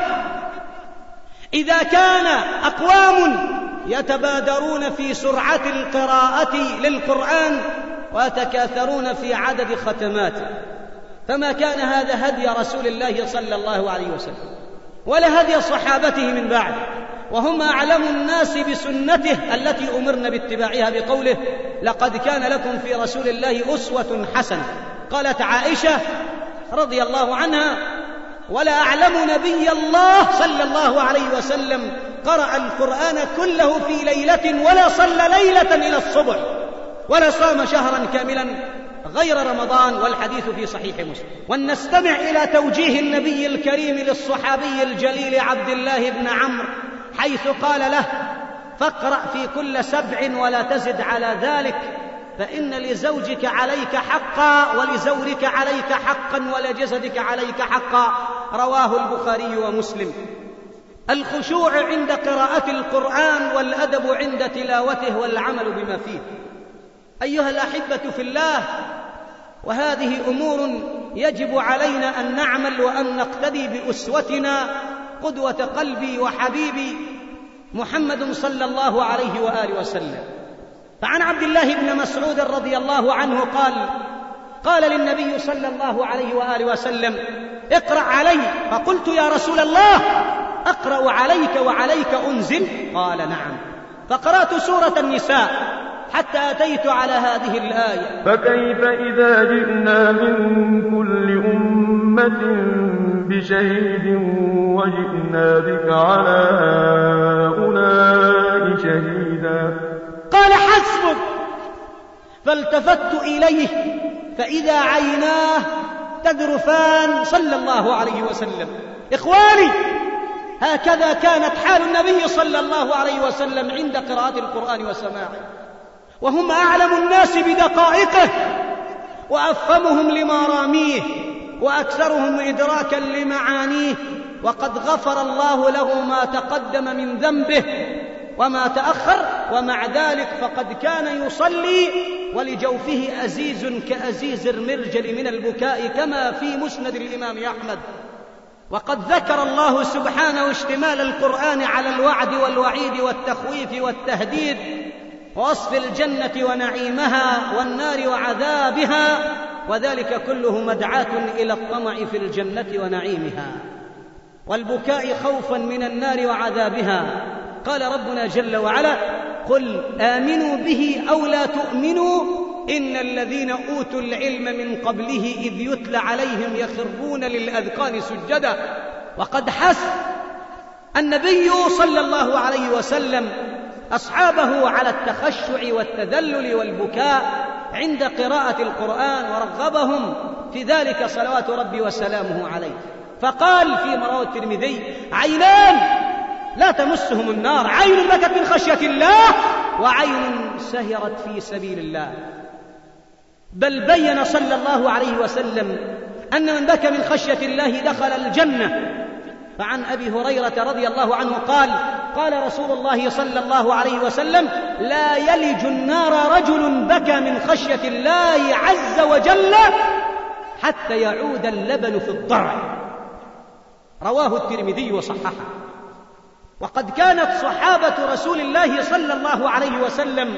إذا كان أقوام يتبادرون في سرعة القراءة للقرآن ويتكاثرون في عدد ختماته، فما كان هذا هدي رسول الله صلى الله عليه وسلم ولا هدي صحابته من بعد، وهم أعلم الناس بسنته التي أمرنا باتباعها بقوله: لقد كان لكم في رسول الله أسوة حسنة. قالت عائشة رضي الله عنها: ولا أعلم نبي الله صلى الله عليه وسلم قرأ القرآن كله في ليلة ولا صلى ليلة إلى الصبح ولا صام شهرا كاملا غير رمضان، والحديث في صحيح مسلم. ولنستمع إلى توجيه النبي الكريم للصحابي الجليل عبد الله بن عمرو، حيث قال له: فاقرأ في كل سبع ولا تزد على ذلك، فإن لزوجك عليك حقا ولزورك عليك حقا ولجسدك عليك حقا. رواه البخاري ومسلم. الخشوع عند قراءة القرآن والأدب عند تلاوته والعمل بما فيه. أيها الأحبة في الله، وهذه أمور يجب علينا أن نعمل وأن نقتدي بأسوتنا قدوة قلبي وحبيبي محمد صلى الله عليه وآله وسلم. فعن عبد الله بن مسعود رضي الله عنه قال: قال للنبي صلى الله عليه وآله وسلم: اقرأ علي. فقلت: يا رسول الله، أقرأ عليك وعليك أنزل؟ قال: نعم. فقرأت سورة النساء حتى أتيت على هذه الآية: فكيف إذا جئنا من كل أمة بشهيد وجئنا بك على هؤلاء شهيدا. قال: حسبك. فالتفت إليه فإذا عيناه تذرفان صلى الله عليه وسلم. إخواني، هكذا كانت حال النبي صلى الله عليه وسلم عند قراءة القرآن وسماعه، وهم أعلم الناس بدقائقه وأفهمهم لمراميه وأكثرهم إدراكا لمعانيه، وقد غفر الله له ما تقدم من ذنبه وما تأخر، ومع ذلك فقد كان يصلي ولجوفه أزيز كأزيز المرجل من البكاء، كما في مسند الإمام أحمد. وقد ذكر الله سبحانه اشتمال القرآن على الوعد والوعيد والتخويف والتهديد، ووصف الجنة ونعيمها والنار وعذابها، وذلك كله مدعاة إلى الطمع في الجنة ونعيمها، والبكاء خوفا من النار وعذابها. قال ربنا جل وعلا: قل آمنوا به أو لا تؤمنوا إن الذين أوتوا العلم من قبله إذ يتلى عليهم يخرون للأذقان سجدا. وقد حث النبي صلى الله عليه وسلم أصحابه على التخشع والتذلل والبكاء عند قراءة القرآن، ورغبهم في ذلك صلوات ربي وسلامه عليه. فقال فيما رواه الترمذي: عينان لا تمسهم النار، عين بكت من خشية الله وعين سهرت في سبيل الله. بل بين صلى الله عليه وسلم أن من بكى من خشية الله دخل الجنة. فعن أبي هريرة رضي الله عنه قال: قال رسول الله صلى الله عليه وسلم: لا يلج النار رجل بكى من خشية الله عز وجل حتى يعود اللبن في الضرع. رواه الترمذي وصححه. وقد كانت صحابة رسول الله صلى الله عليه وسلم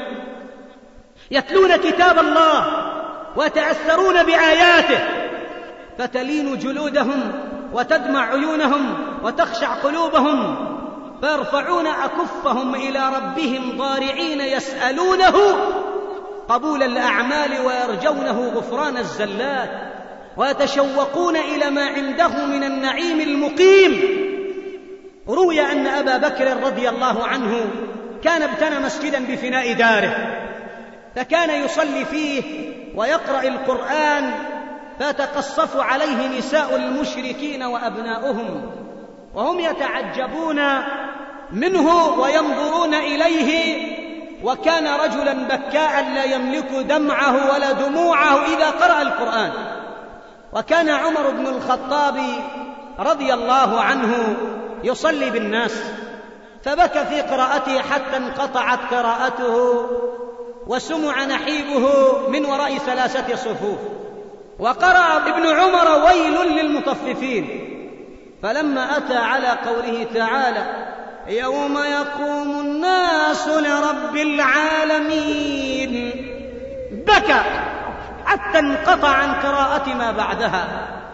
يتلون كتاب الله ويتأثرون بآياته، فتلين جلودهم وتدمع عيونهم وتخشع قلوبهم، فيرفعون أكفهم إلى ربهم ضارعين يسألونه قبول الأعمال ويرجونه غفران الزلات، ويتشوقون إلى ما عنده من النعيم المقيم. روي أن أبا بكر رضي الله عنه كان ابتنى مسجدا بفناء داره، فكان يصلي فيه ويقرأ القرآن، فتقصف عليه نساء المشركين وأبناؤهم، وهم يتعجبون منه وينظرون إليه، وكان رجلا بكاء لا يملك دمعه ولا دموعه إذا قرأ القرآن. وكان عمر بن الخطاب رضي الله عنه يصلي بالناس، فبكى في قراءته حتى انقطعت قراءته وسمع نحيبه من وراء ثلاثة صفوف. وقرأ ابن عمر: ويل للمطففين. فلما أتى على قوله تعالى: يوم يقوم الناس لرب العالمين، بكى حتى انقطع عن قراءة ما بعدها.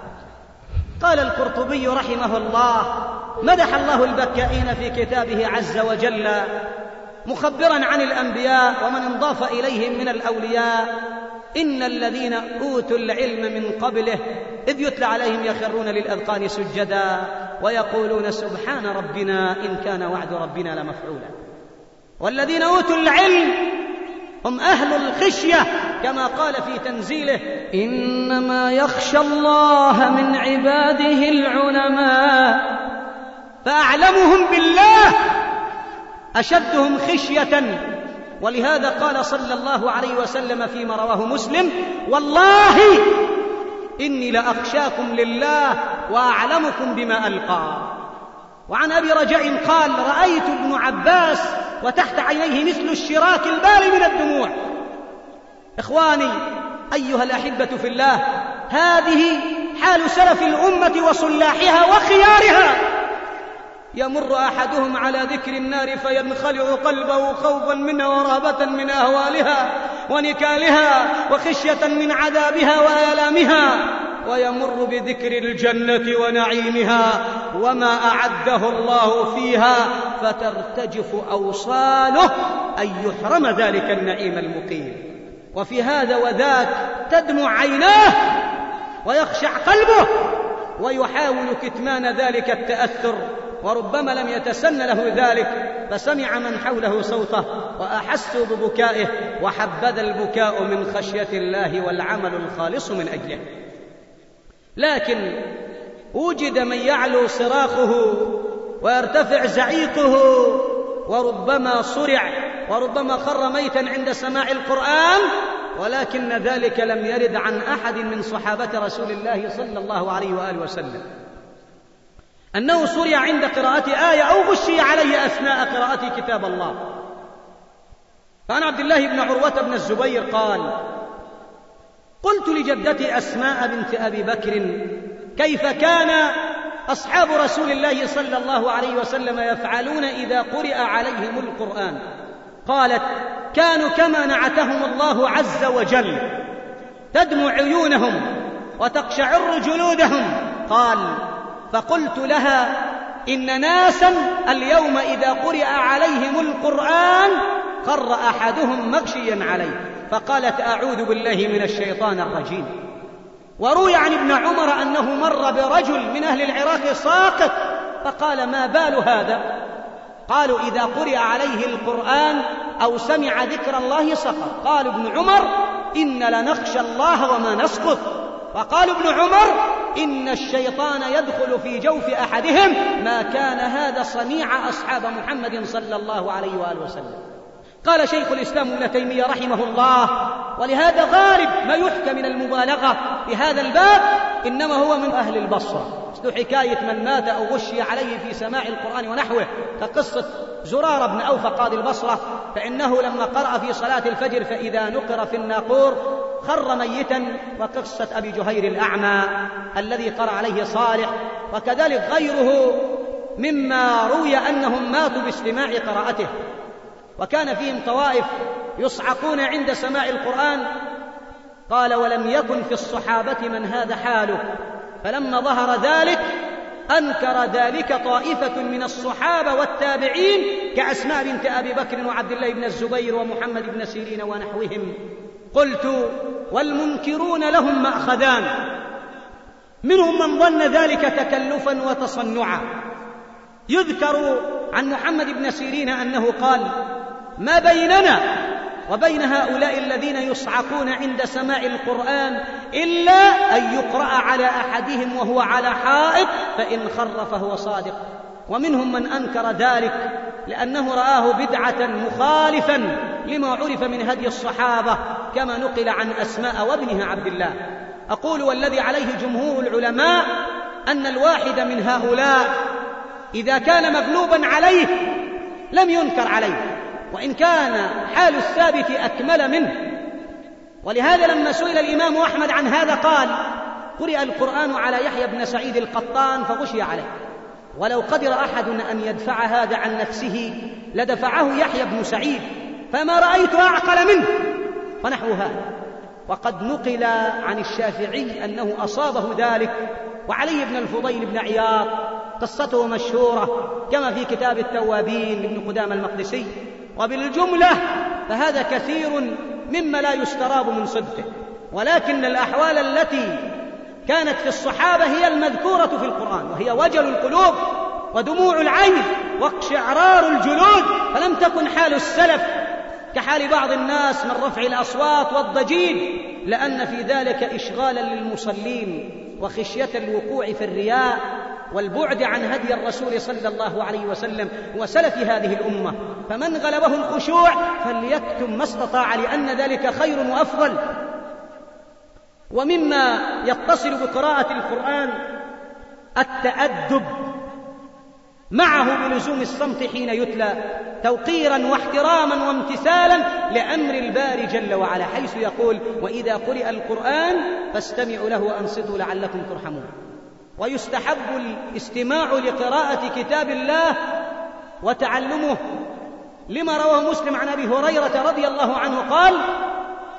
قال القرطبي رحمه الله: مدح الله البكائين في كتابه عز وجل، مخبرا عن الأنبياء ومن انضاف إليهم من الأولياء: إن الذين أوتوا العلم من قبله إذ يتلى عليهم يخرون للأذقان سجدا ويقولون سبحان ربنا إن كان وعد ربنا لمفعولا. والذين أوتوا العلم هم أهل الخشية، كما قال في تنزيله: إنما يخشى الله من عباده العلماء. فأعلمهم بالله أشدهم خشية. ولهذا قال صلى الله عليه وسلم فيما رواه مسلم: والله إني لأخشاكم لله وأعلمكم بما ألقى. وعن أبي رجاء قال: رأيت ابن عباس وتحت عينيه مثل الشراك البال من الدموع. إخواني أيها الأحبة في الله، هذه حال سلف الأمة وصلاحها وخيارها. يمر أحدهم على ذكر النار فينخلع قلبه خوفا منها ورهبة من أهوالها، ونكالها وخشية من عذابها وآلامها، ويمر بذكر الجنة ونعيمها وما أعده الله فيها، فترتجف أوصاله أن يحرم ذلك النعيم المقيم. وفي هذا وذاك تدمع عيناه ويخشع قلبه، ويحاول كتمان ذلك التأثر، وربما لم يتسن له ذلك، فسمع من حوله صوته وأحسوا ببكائه، وحبذا البكاء من خشية الله والعمل الخالص من أجله. لكن وجد من يعلو صراخه ويرتفع زعيقه، وربما صرع وربما خر ميتا عند سماع القرآن، ولكن ذلك لم يرد عن أحد من صحابة رسول الله صلى الله عليه وآله وسلم أنه صرع عند قراءة آية أو غشي عليه أثناء قراءة كتاب الله. فعن عبد الله بن عروة بن الزبير قال: قلت لجدتي أسماء بنت أبي بكر: كيف كان أصحاب رسول الله صلى الله عليه وسلم يفعلون إذا قرئ عليهم القرآن؟ قالت: كانوا كما نعتهم الله عز وجل، تدمع عيونهم وتقشعر جلودهم. قال: فقلت لها: إن ناسا اليوم إذا قرئ عليهم القرآن خر أحدهم مغشيا عليه. فقالت: أعوذ بالله من الشيطان الرجيم. وروي عن ابن عمر أنه مر برجل من أهل العراق ساقط، فقال: ما بال هذا؟ قالوا: إذا قرئ عليه القرآن أو سمع ذكر الله سقط. قال ابن عمر: إن لنخشى الله وما نسقط. وقال ابن عمر: إن الشيطان يدخل في جوف أحدهم، ما كان هذا صنيع أصحاب محمد صلى الله عليه وآله وسلم. قال شيخ الإسلام ابن تيمية رحمه الله: ولهذا غالب ما يحكى من المبالغة في هذا الباب إنما هو من أهل البصرة، مثل حكاية من مات أو غشي عليه في سماع القرآن ونحوه، كقصة زرارة بن أوفى قاضي البصرة، فإنه لما قرأ في صلاة الفجر فإذا نقر في الناقور خر ميتا، وقصة أبي جهير الأعمى الذي قرأ عليه صالح، وكذلك غيره مما روي أنهم ماتوا باستماع قراءته. وكان فيهم طوائف يصعقون عند سماع القرآن. قال: ولم يكن في الصحابة من هذا حاله، فلما ظهر ذلك أنكر ذلك طائفة من الصحابة والتابعين كأسماء بنت أبي بكر وعبد الله بن الزبير ومحمد بن سيرين ونحوهم. قلت: والمنكرون لهم مأخذان، منهم من ظن ذلك تكلفا وتصنعا. يذكر عن محمد بن سيرين أنه قال: ما بيننا وبين هؤلاء الذين يصعقون عند سماع القرآن إلا أن يقرأ على أحدهم وهو على حائط، فإن خر فهو صادق. ومنهم من أنكر ذلك لأنه رآه بدعة مخالفا لما عرف من هدي الصحابة، كما نقل عن أسماء وابنها عبد الله. أقول: والذي عليه جمهور العلماء أن الواحد من هؤلاء إذا كان مغلوبا عليه لم ينكر عليه، وإن كان حال الثابت أكمل منه. ولهذا لما سئل الإمام أحمد عن هذا قال: قرئ القرآن على يحيى بن سعيد القطان فغشي عليه، ولو قدر أحد أن يدفع هذا عن نفسه لدفعه يحيى بن سعيد، فما رأيت أعقل منه، ونحو هذا. وقد نقل عن الشافعي أنه أصابه ذلك، وعلي بن الفضيل بن عياض قصته مشهورة كما في كتاب التوابين لابن قدامة المقدسي. وبالجملة فهذا كثير مما لا يستراب من صدقه، ولكن الأحوال التي كانت في الصحابة هي المذكورة في القرآن، وهي وجل القلوب ودموع العين واقشعرار الجلود، فلم تكن حال السلف كحال بعض الناس من رفع الأصوات والضجيج، لأن في ذلك إشغالا للمصلين وخشية الوقوع في الرياء والبعد عن هدي الرسول صلى الله عليه وسلم وسلف هذه الأمة. فمن غلبه الخشوع فليكتم ما استطاع، لأن ذلك خير وأفضل. ومما يتصل بقراءة القرآن التأدب معه بلزوم الصمت حين يتلى، توقيرا واحتراما وامتثالا لأمر الباري جل وعلا، حيث يقول: وإذا قرئ القرآن فاستمعوا له وأنصتوا لعلكم ترحمون. ويستحب الاستماع لقراءة كتاب الله وتعلمه، لما رواه مسلم عن أبي هريرة رضي الله عنه قال: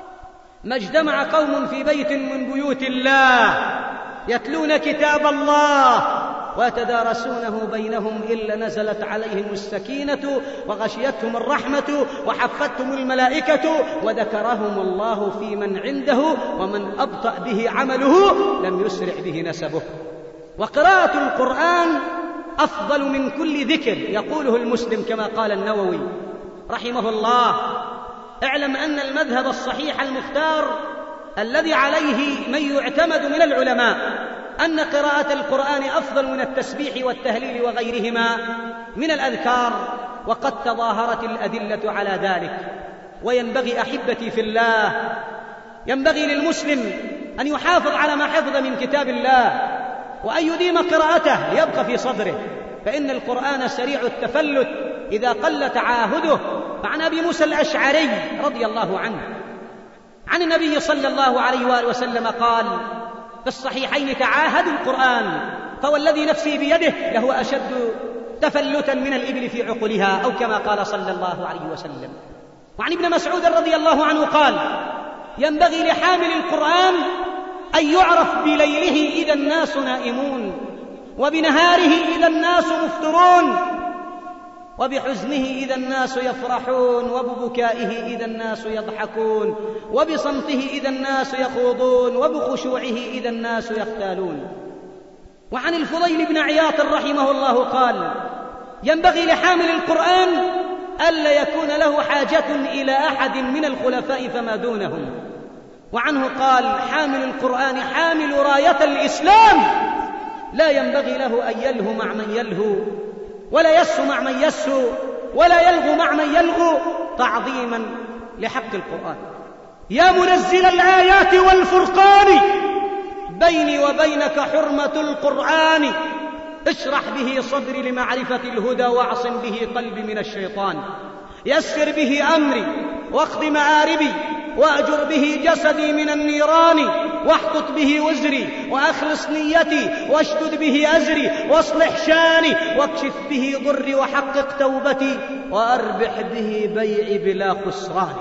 ما اجتمع قوم في بيت من بيوت الله يتلون كتاب الله ويتدارسونه بينهم إلا نزلت عليهم السكينة وغشيتهم الرحمة وحفتهم الملائكة وذكرهم الله في من عنده ومن أبطأ به عمله لم يسرع به نسبه. وقراءة القرآن أفضل من كل ذكر يقوله المسلم كما قال النووي رحمه الله. اعلم أن المذهب الصحيح المختار الذي عليه من يعتمد من العلماء أن قراءة القرآن أفضل من التسبيح والتهليل وغيرهما من الأذكار، وقد تظاهرت الأدلة على ذلك. وينبغي أحبتي في الله، ينبغي للمسلم أن يحافظ على ما حفظ من كتاب الله وأن يديم قراءته ليبقى في صدره، فإن القرآن سريع التفلت إذا قل تعاهده. فعن أبي موسى الأشعري رضي الله عنه عن النبي صلى الله عليه وآله وسلم قال في الصحيحين: تعاهدوا القرآن فوالذي نفسي بيده لهو أشد تفلتا من الإبل في عقلها، أو كما قال صلى الله عليه وسلم. وعن ابن مسعود رضي الله عنه قال: ينبغي لحامل القرآن أن يعرف بليله إذا الناس نائمون، وبنهاره إذا الناس مفطرون، وبحزنه إذا الناس يفرحون، وببكائه إذا الناس يضحكون، وبصمته إذا الناس يخوضون، وبخشوعه إذا الناس يختالون. وعن الفضيل بن عياض رحمه الله قال: ينبغي لحامل القرآن ألا يكون له حاجة إلى أحد من الخلفاء فما دونهم. وعنه قال: حامل القرآن حامل راية الإسلام، لا ينبغي له أن يلهو مع من يلهو، ولا يسهو مع من يسهو، ولا يلغو مع من يلغو، تعظيما لحق القرآن. يا منزل الآيات والفرقان، بيني وبينك حرمة القرآن، اشرح به صدري لمعرفة الهدى، واعصم به قلبي من الشيطان. يسر به أمري واقض مآربي، وأجر به جسدي من النيران، واحطط به وزري، وأخلص نيتي، واشدد به أزري، واصلح شاني، واكشف به ضري، وحقق توبتي، وأربح به بيعي بلا خسران.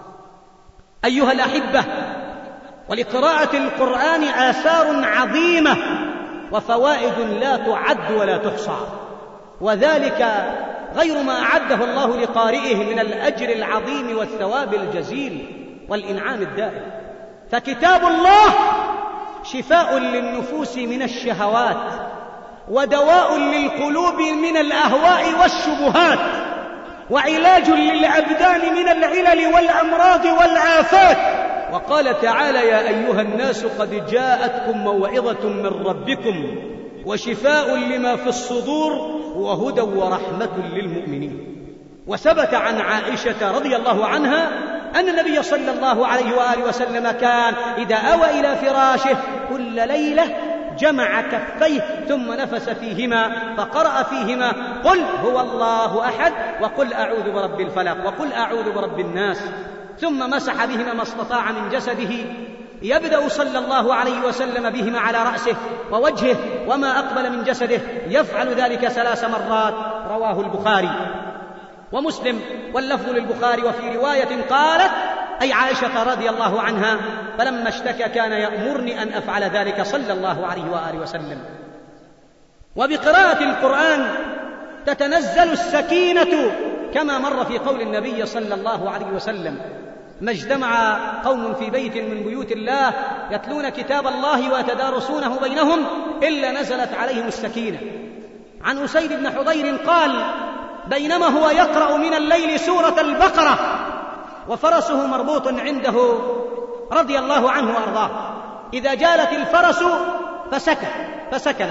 أيها الأحبة، ولقراءة القرآن آثار عظيمة وفوائد لا تعد ولا تحصى، وذلك غير ما أعده الله لقارئه من الأجر العظيم والثواب الجزيل والإنعام الدائم. فكتاب الله شفاء للنفوس من الشهوات، ودواء للقلوب من الأهواء والشبهات، وعلاج للأبدان من العلل والأمراض والآفات. وقال تعالى: يا أيها الناس قد جاءتكم موعظة من ربكم وشفاء لما في الصدور وهدى ورحمة للمؤمنين. وثبت عن عائشة رضي الله عنها أن النبي صلى الله عليه وآله وسلم كان إذا أوى إلى فراشه كل ليلة جمع كفيه ثم نفس فيهما فقرأ فيهما: قل هو الله أحد، وقل أعوذ برب الفلق، وقل أعوذ برب الناس، ثم مسح بهما ما استطاع من جسده، يبدأ صلى الله عليه وسلم بهما على رأسه ووجهه وما أقبل من جسده، يفعل ذلك ثلاث مرات. رواه البخاري ومسلم، واللفظ للبخاري. وفي رواية قالت أي عائشة رضي الله عنها: فلما اشتكى كان يأمرني أن أفعل ذلك صلى الله عليه وآله وسلم. وبقراءة القرآن تتنزل السكينة كما مر في قول النبي صلى الله عليه وسلم: ما اجتمع قوم في بيت من بيوت الله يتلون كتاب الله ويتدارسونه بينهم إلا نزلت عليهم السكينة. عن أسيد بن حضير قال: بينما هو يقرأ من الليل سورة البقرة وفرسه مربوط عنده رضي الله عنه وأرضاه، إذا جالت الفرس فسكت فسكنت،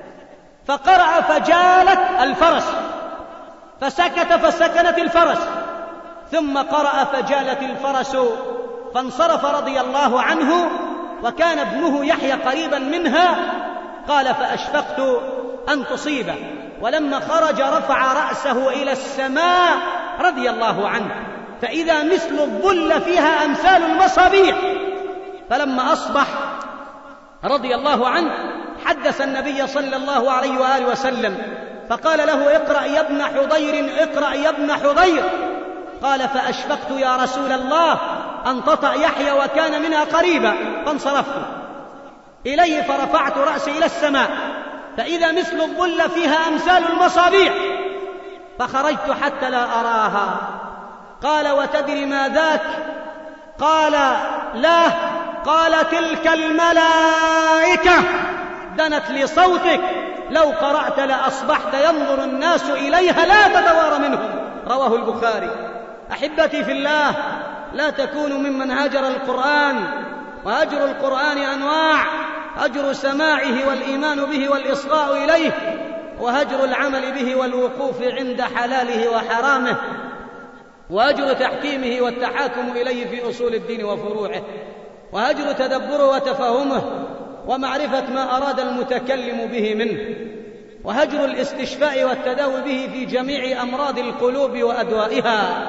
فقرأ فجالت الفرس، فسكت فسكنت الفرس، ثم قرأ فجالت الفرس، فانصرف رضي الله عنه، وكان ابنه يحيى قريبا منها. قال: فأشفقت أن تصيبه، ولما خرج رفع رأسه إلى السماء رضي الله عنه، فإذا مثل الظل فيها أمثال المصابيح. فلما أصبح رضي الله عنه حدث النبي صلى الله عليه وآله وسلم، فقال له: اقرأ يا ابن حضير، اقرأ يا ابن حضير. قال: فأشفقت يا رسول الله أن تطأ يحيى وكان منها قريبا، فانصرفت إليه فرفعت رأسي إلى السماء فإذا مثل الظل فيها أمثال المصابيح، فخرجت حتى لا أراها. قال: وتدري ما ذاك؟ قال: لا. قال: تلك الملائكة دنت لصوتك، لو قرأت لأصبحت ينظر الناس إليها لا تتوارى منهم. رواه البخاري. أحبتي في الله، لا تكونوا ممن هجر القرآن، وهجر القرآن أنواع: هجر سماعه والإيمان به والإصغاء إليه، وهجر العمل به والوقوف عند حلاله وحرامه، وهجر تحكيمه والتحاكم إليه في أصول الدين وفروعه، وهجر تدبره وتفهمه ومعرفة ما أراد المتكلم به منه، وهجر الاستشفاء والتداوي به في جميع أمراض القلوب وأدوائها،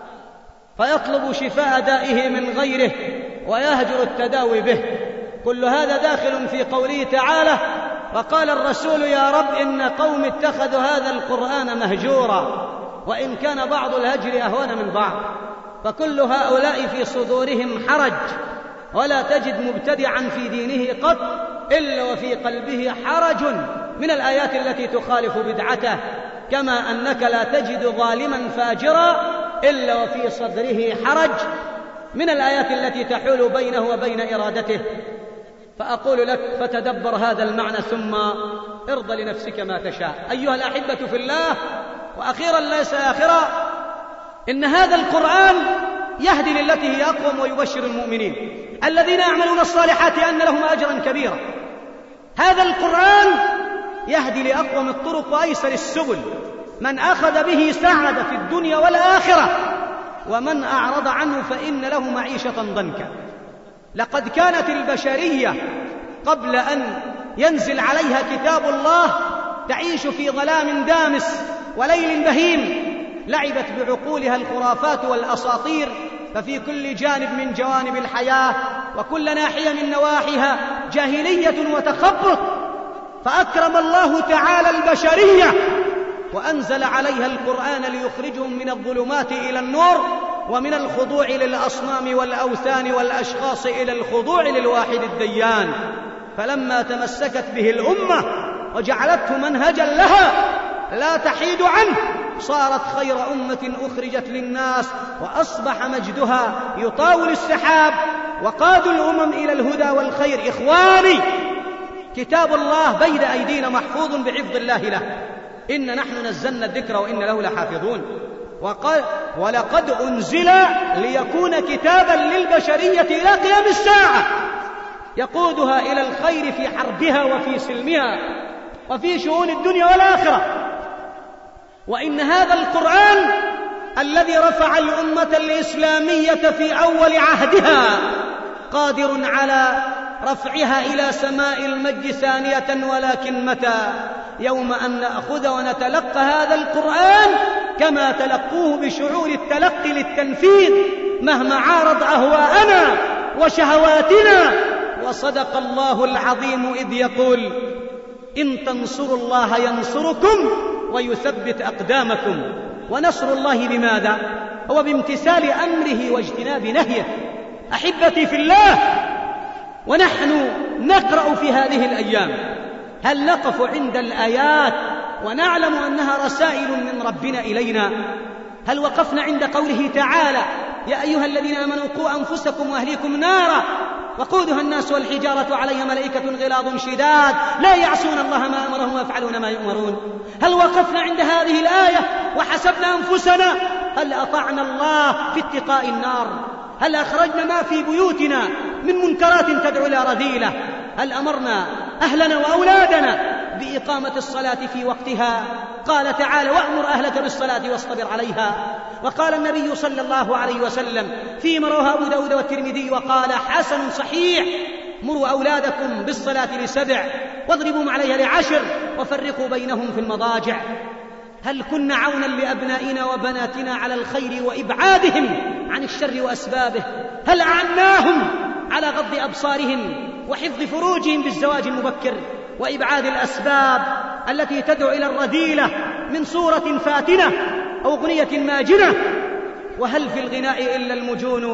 فيطلب شفاء دائه من غيره ويهجر التداوي به. كل هذا داخل في قوله تعالى: وقال الرسول يا رب إن قوم اتخذوا هذا القرآن مهجورا، وإن كان بعض الهجر أهون من بعض. فكل هؤلاء في صدورهم حرج، ولا تجد مبتدعا في دينه قط إلا وفي قلبه حرج من الآيات التي تخالف بدعته، كما أنك لا تجد ظالما فاجرا إلا وفي صدره حرج من الآيات التي تحول بينه وبين إرادته. فأقول لك: فتدبر هذا المعنى ثم ارض لنفسك ما تشاء. أيها الأحبة في الله، وأخيرا ليس آخرا، إن هذا القرآن يهدي للتي هي أقوم ويبشر المؤمنين الذين يعملون الصالحات أن لهم أجرا كبيرا. هذا القرآن يهدي لأقوم الطرق وأيسر السبل، من أخذ به سعد في الدنيا والآخرة، ومن أعرض عنه فإن له معيشة ضنكا. لقد كانت البشرية قبل أن ينزل عليها كتاب الله تعيش في ظلام دامس وليل بهيم، لعبت بعقولها الخرافات والأساطير، ففي كل جانب من جوانب الحياة وكل ناحية من نواحيها جاهلية وتخبط. فأكرم الله تعالى البشرية وأنزل عليها القرآن ليخرجهم من الظلمات إلى النور، ومن الخضوع للأصنام والأوثان والأشخاص إلى الخضوع للواحد الديان. فلما تمسكت به الأمة وجعلته منهجا لها لا تحيد عنه، صارت خير أمة أخرجت للناس، وأصبح مجدها يطاول السحاب، وقاد الأمم إلى الهدى والخير. إخواني، كتاب الله بين أيدينا محفوظ بحفظ الله له. إن نحن نزلنا الذكر وإن له لحافظون. وقال: ولقد أنزل ليكون كتابا للبشرية إلى قيام الساعة، يقودها إلى الخير في حربها وفي سلمها وفي شؤون الدنيا والآخرة. وإن هذا القرآن الذي رفع الأمة الإسلامية في أول عهدها قادر على رفعها إلى سماء المجد ثانية، ولكن متى؟ يوم أن نأخذ ونتلقى هذا القرآن كما تلقوه بشعور التلقي للتنفيذ مهما عارض أهواءنا وشهواتنا. وصدق الله العظيم إذ يقول: إن تنصروا الله ينصركم ويثبت أقدامكم. ونصر الله بماذا؟ هو بامتثال أمره واجتناب نهيه. أحبتي في الله، ونحن نقرأ في هذه الأيام، هل نقف عند الآيات ونعلم أنها رسائل من ربنا إلينا؟ هل وقفنا عند قوله تعالى: يا أيها الذين آمنوا قوا أنفسكم وأهليكم نارا وقودها الناس والحجارة عليها ملائكة غلاظ شداد لا يعصون الله ما أمرهم ويفعلون ما يؤمرون؟ هل وقفنا عند هذه الآية وحسبنا أنفسنا هل أطعنا الله في اتقاء النار؟ هل أخرجنا ما في بيوتنا من منكرات تدعو إلى رذيلة؟ هل أمرنا أهلنا وأولادنا بإقامة الصلاة في وقتها؟ قال تعالى: وأمر أهلك بالصلاة واصطبر عليها. وقال النبي صلى الله عليه وسلم فيما رواه أبو داود والترمذي وقال: حسن صحيح: مروا أولادكم بالصلاة لسبع واضربوهم عليها لعشر وفرقوا بينهم في المضاجع. هل كنا عونا لأبنائنا وبناتنا على الخير وإبعادهم عن الشر وأسبابه؟ هل أعناهم على غض أبصارهم وحفظ فروجهم بالزواج المبكر وإبعاد الأسباب التي تدعو إلى الرذيلة من صورة فاتنة أو أغنية ماجنة؟ وهل في الغناء إلا المجون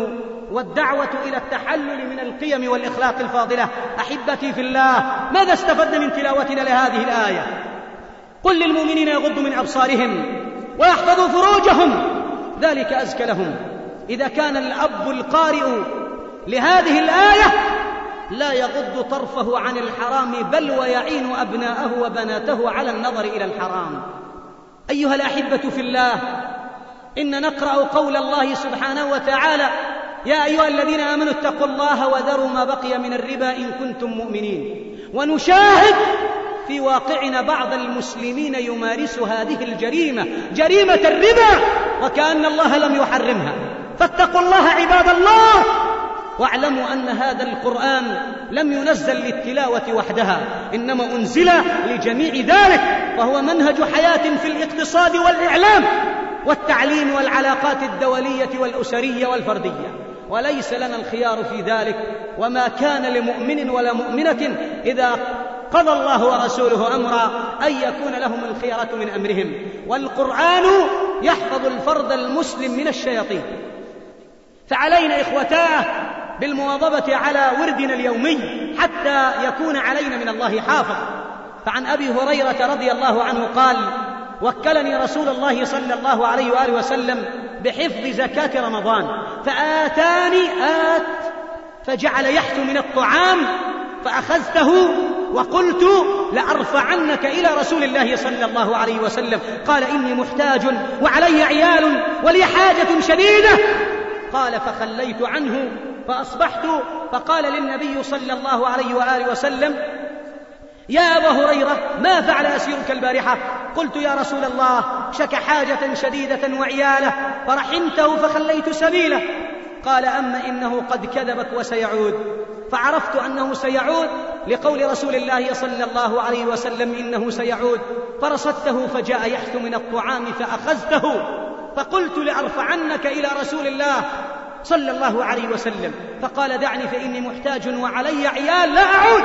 والدعوة إلى التحلل من القيم والإخلاق الفاضلة. أحبتي في الله، ماذا استفدنا من تلاوتنا لهذه الآية؟ قل للمؤمنين يغضوا من أبصارهم ويحفظوا فروجهم ذلك أزكى لهم. إذا كان الأب القارئ لهذه الآية لا يغض طرفه عن الحرام بل ويعين أبناءه وبناته على النظر إلى الحرام. أيها الأحبة في الله، إن نقرأ قول الله سبحانه وتعالى: يا أيها الذين آمنوا اتقوا الله وذروا ما بقي من الربا إن كنتم مؤمنين. ونشاهد في واقعنا بعض المسلمين يمارس هذه الجريمة، جريمة الربا، وكأن الله لم يحرمها. فاتقوا الله عباد الله، واعلموا أن هذا القرآن لم ينزل للتلاوة وحدها، إنما أنزل لجميع ذلك، وهو منهج حياة في الاقتصاد والإعلام والتعليم والعلاقات الدولية والأسرية والفردية، وليس لنا الخيار في ذلك. وما كان لمؤمن ولا مؤمنة إذا قضى الله ورسوله أمرا أن يكون لهم الخيرة من أمرهم. والقرآن يحفظ الفرد المسلم من الشياطين، فعلينا إخوتاه بالمواظبة على وردنا اليومي حتى يكون علينا من الله حافظ. فعن أبي هريرة رضي الله عنه قال: وكلني رسول الله صلى الله عليه وآله وسلم بحفظ زكاة رمضان، فآتاني آت فجعل يحث من الطعام، فأخذته وقلت لأرفعنك إلى رسول الله صلى الله عليه وسلم. قال: إني محتاج وعلي عيال ولي حاجة شديدة. قال: فخليت عنه فأصبحت فقال للنبي صلى الله عليه وآله وسلم: يا أبا هريرة، ما فعل أسيرك البارحة؟ قلت: يا رسول الله، شك حاجة شديدة وعياله فرحمته فخليت سبيله. قال: أما إنه قد كذبك وسيعود. فعرفت أنه سيعود لقول رسول الله صلى الله عليه وسلم: إنه سيعود. فرصدته فجاء يحث من الطعام فأخذته، فقلت لأرفعنك إلى رسول الله صلى الله عليه وسلم. فقال: دعني فإني محتاج وعلي عيال لا أعود.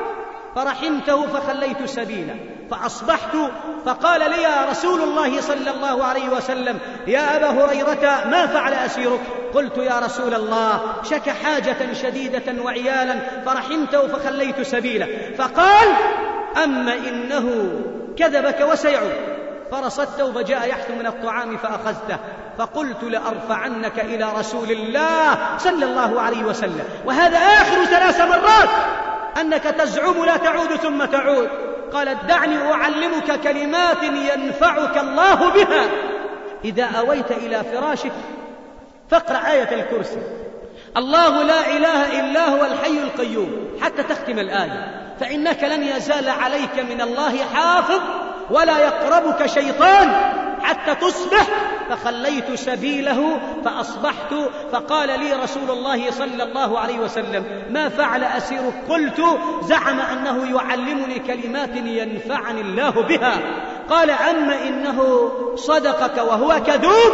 فرحمته فخليت سبيله. فأصبحت فقال لي يا رسول الله صلى الله عليه وسلم: يا أبا هريرة، ما فعل أسيرك؟ قلت: يا رسول الله، شك حاجة شديدة وعيالا فرحمته فخليت سبيله. فقال: أما إنه كذبك وسيعود. فرصدته فجاء يحث من الطعام فأخذته، فقلت لأرفعنك إلى رسول الله صلى الله عليه وسلم. وهذا آخر ثلاث مرات أنك تزعم لا تعود ثم تعود. قال: دعني أعلمك كلمات ينفعك الله بها. إذا أويت إلى فراشك فاقرأ آية الكرسي: الله لا إله إلا هو الحي القيوم، حتى تختم الآية، فإنك لن يزال عليك من الله حافظ ولا يقربك شيطان حتى تصبح. فخليت سبيله فأصبحت فقال لي رسول الله صلى الله عليه وسلم: ما فعل أسيرك؟ قلت: زعم أنه يعلمني كلمات ينفعني الله بها. قال: أما إنه صدقك وهو كذوب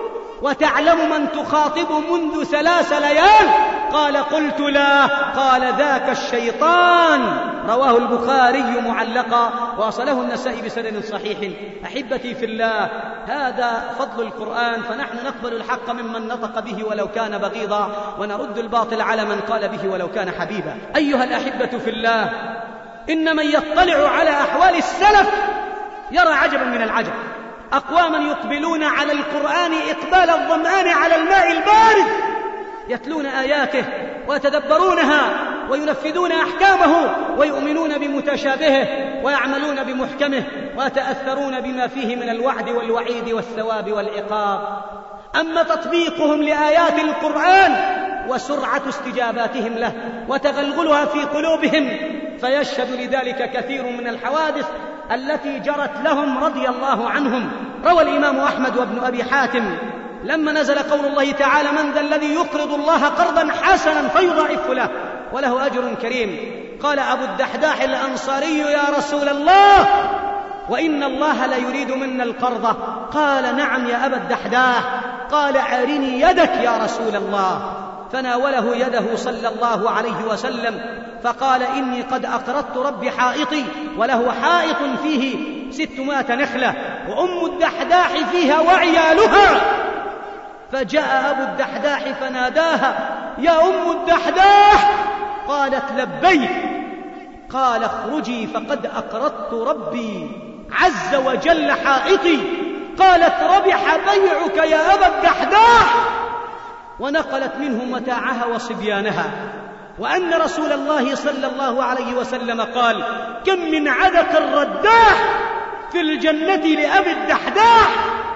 وتعلم من تخاطب منذ ثلاث ليال؟ قال: قلت: لا. قال: ذاك الشيطان. رواه البخاري معلقا ووصله النسائي بسند صحيح. أحبتي في الله، هذا فضل القرآن، فنحن نقبل الحق ممن نطق به ولو كان بغيضا، ونرد الباطل على من قال به ولو كان حبيبا. أيها الأحبة في الله، إن من يطلع على أحوال السلف يرى عجبا من العجب. أقواما يقبلون على القرآن إقبال الظمآن على الماء البارد، يتلون آياته ويتدبرونها وينفذون أحكامه ويؤمنون بمتشابهه ويعملون بمحكمه ويتأثرون بما فيه من الوعد والوعيد والثواب والعقاب. أما تطبيقهم لآيات القرآن وسرعة استجاباتهم له وتغلغلها في قلوبهم فيشهد لذلك كثير من الحوادث التي جرت لهم رضي الله عنهم. روى الإمام أحمد وابن أبي حاتم لما نزل قول الله تعالى: من ذا الذي يقرض الله قرضا حسنا فيضاعفه له وله أجر كريم. قال أبو الدحداح الأنصاري: يا رسول الله، وإن الله لا يريد منا القرض. قال: نعم يا أبا الدحداح. قال: أرني يدك يا رسول الله. فناوله يده صلى الله عليه وسلم فقال: إني قد أقرضت ربي حائطي وله حائط فيه ستمائة نخلة وأم الدحداح فيها وعيالها. فجاء أبو الدحداح فناداها: يا أم الدحداح. قالت: لبيك. قال: اخرجي فقد أقرضت ربي عز وجل حائطي. قالت: ربح بيعك يا أبا الدحداح. ونقلت منه متاعها وصبيانها، وأن رسول الله صلى الله عليه وسلم قال: كم من عدق الرداح في الجنة لأبي الدحداح.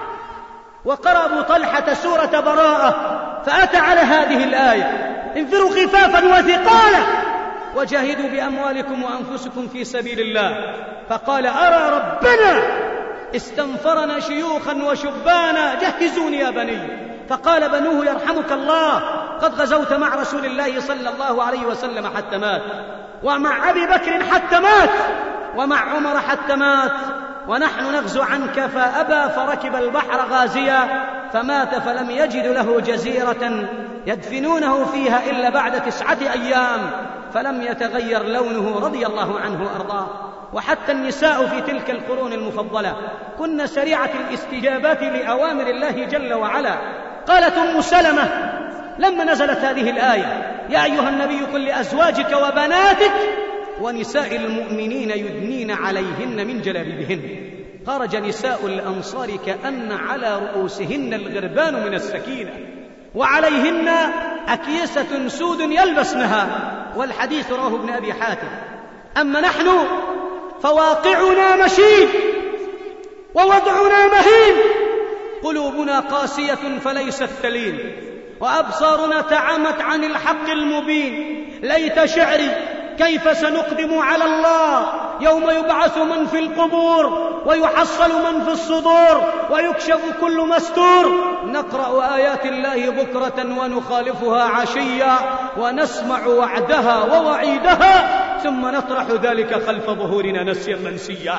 وقرأ أبو طلحة سورة براءة فأتى على هذه الآية: انفروا خفافا وثقالا وجاهدوا بأموالكم وأنفسكم في سبيل الله. فقال: أرى ربنا استنفرنا شيوخا وشبانا جهزوني يا بني. فقال بنوه: يرحمك الله، قد غزوت مع رسول الله صلى الله عليه وسلم حتى مات، ومع أبي بكر حتى مات، ومع عمر حتى مات، ونحن نغزو عنك فأبى فركب البحر غازيا فمات، فلم يجد له جزيرة يدفنونه فيها إلا بعد تسعة أيام، فلم يتغير لونه رضي الله عنه وأرضاه. وحتى النساء في تلك القرون المفضلة كن سريعة الاستجابات لأوامر الله جل وعلا. قالت أم سلمة لما نزلت هذه الآية: يا أيها النبي قل لأزواجك وبناتك ونساء المؤمنين يدنين عليهن من جلابيبهن. خرج نساء الأنصار كأن على رؤوسهن الغربان من السكينة، وعليهن أكيسة سود يلبسنها، والحديث رواه ابن أبي حاتم. أما نحن فواقعنا مشين ووضعنا مهين، قلوبنا قاسية فليست تلين، وأبصارنا تعمت عن الحق المبين. ليت شعري كيف سنقدم على الله يوم يبعث من في القبور ويحصل من في الصدور ويكشف كل مستور. نقرأ آيات الله بكرة ونخالفها عشيا، ونسمع وعدها ووعيدها، ثم نطرح ذلك خلف ظهورنا نسيا منسيا.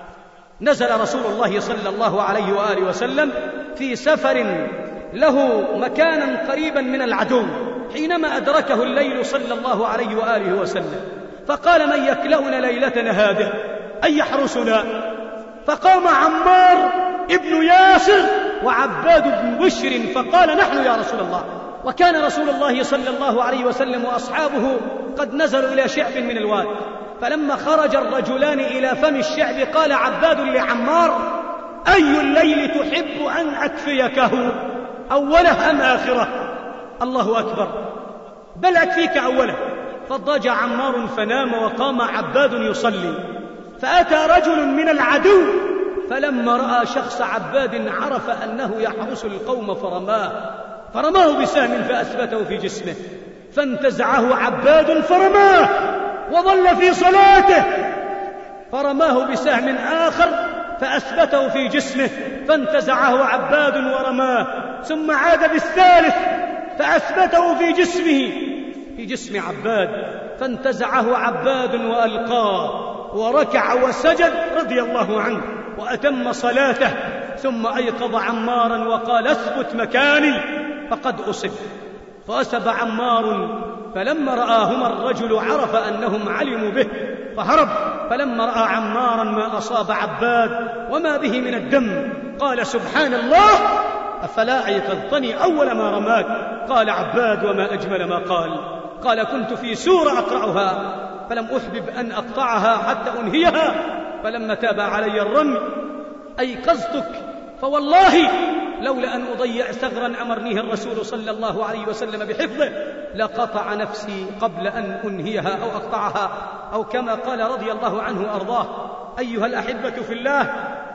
نزل رسول الله صلى الله عليه وآله وسلم في سفر له مكانا قريبا من العدو، حينما أدركه الليل صلى الله عليه وآله وسلم، فقال: من يكلأنا ليلتنا هذه؟ أن يحرسنا؟ فقام عمار ابن ياسر وعباد بن بشر فقال: نحن يا رسول الله. وكان رسول الله صلى الله عليه وسلم وأصحابه قد نزلوا إلى شعب من الوادي، فلما خرج الرجلان إلى فم الشعب قال عباد لعمار: أي الليل تحب أن أكفيكه، أوله أم آخره؟ الله أكبر، بل أكفيك أوله. فضجع عمار فنام، وقام عباد يصلي، فأتى رجل من العدو، فلما رأى شخص عباد عرف أنه يحرس القوم فرماه فرماه بسهم فأثبته في جسمه، فانتزعه عباد فرماه، وظل في صلاته، فرماه بسهم آخر فأثبته في جسمه، فانتزعه عباد ورماه، ثم عاد بالثالث فأثبته في جسمه في جسم عباد، فانتزعه عباد وألقاه، وركع وسجد رضي الله عنه وأتم صلاته، ثم أيقظ عمارا وقال: اثبت مكاني فقد أصب. فأسب عمار، فلما رآهما الرجل عرف أنهم علموا به فهرب، فلما رأى عمارا ما أصاب عباد وما به من الدم قال: سبحان الله، أفلا أيقظتني أول ما رماك؟ قال عباد: وما أجمل ما قال. قال: كنت في سورة أقرأها فلم أحبب أن أقطعها حتى أنهيها، فلما تاب علي الرمي أيقظتك، فوالله لولا أن أضيع ثغرا أمرنيه الرسول صلى الله عليه وسلم بحفظه لقطع نفسي قبل أن أنهيها أو أقطعها، أو كما قال رضي الله عنه وأرضاه. أيها الأحبة في الله،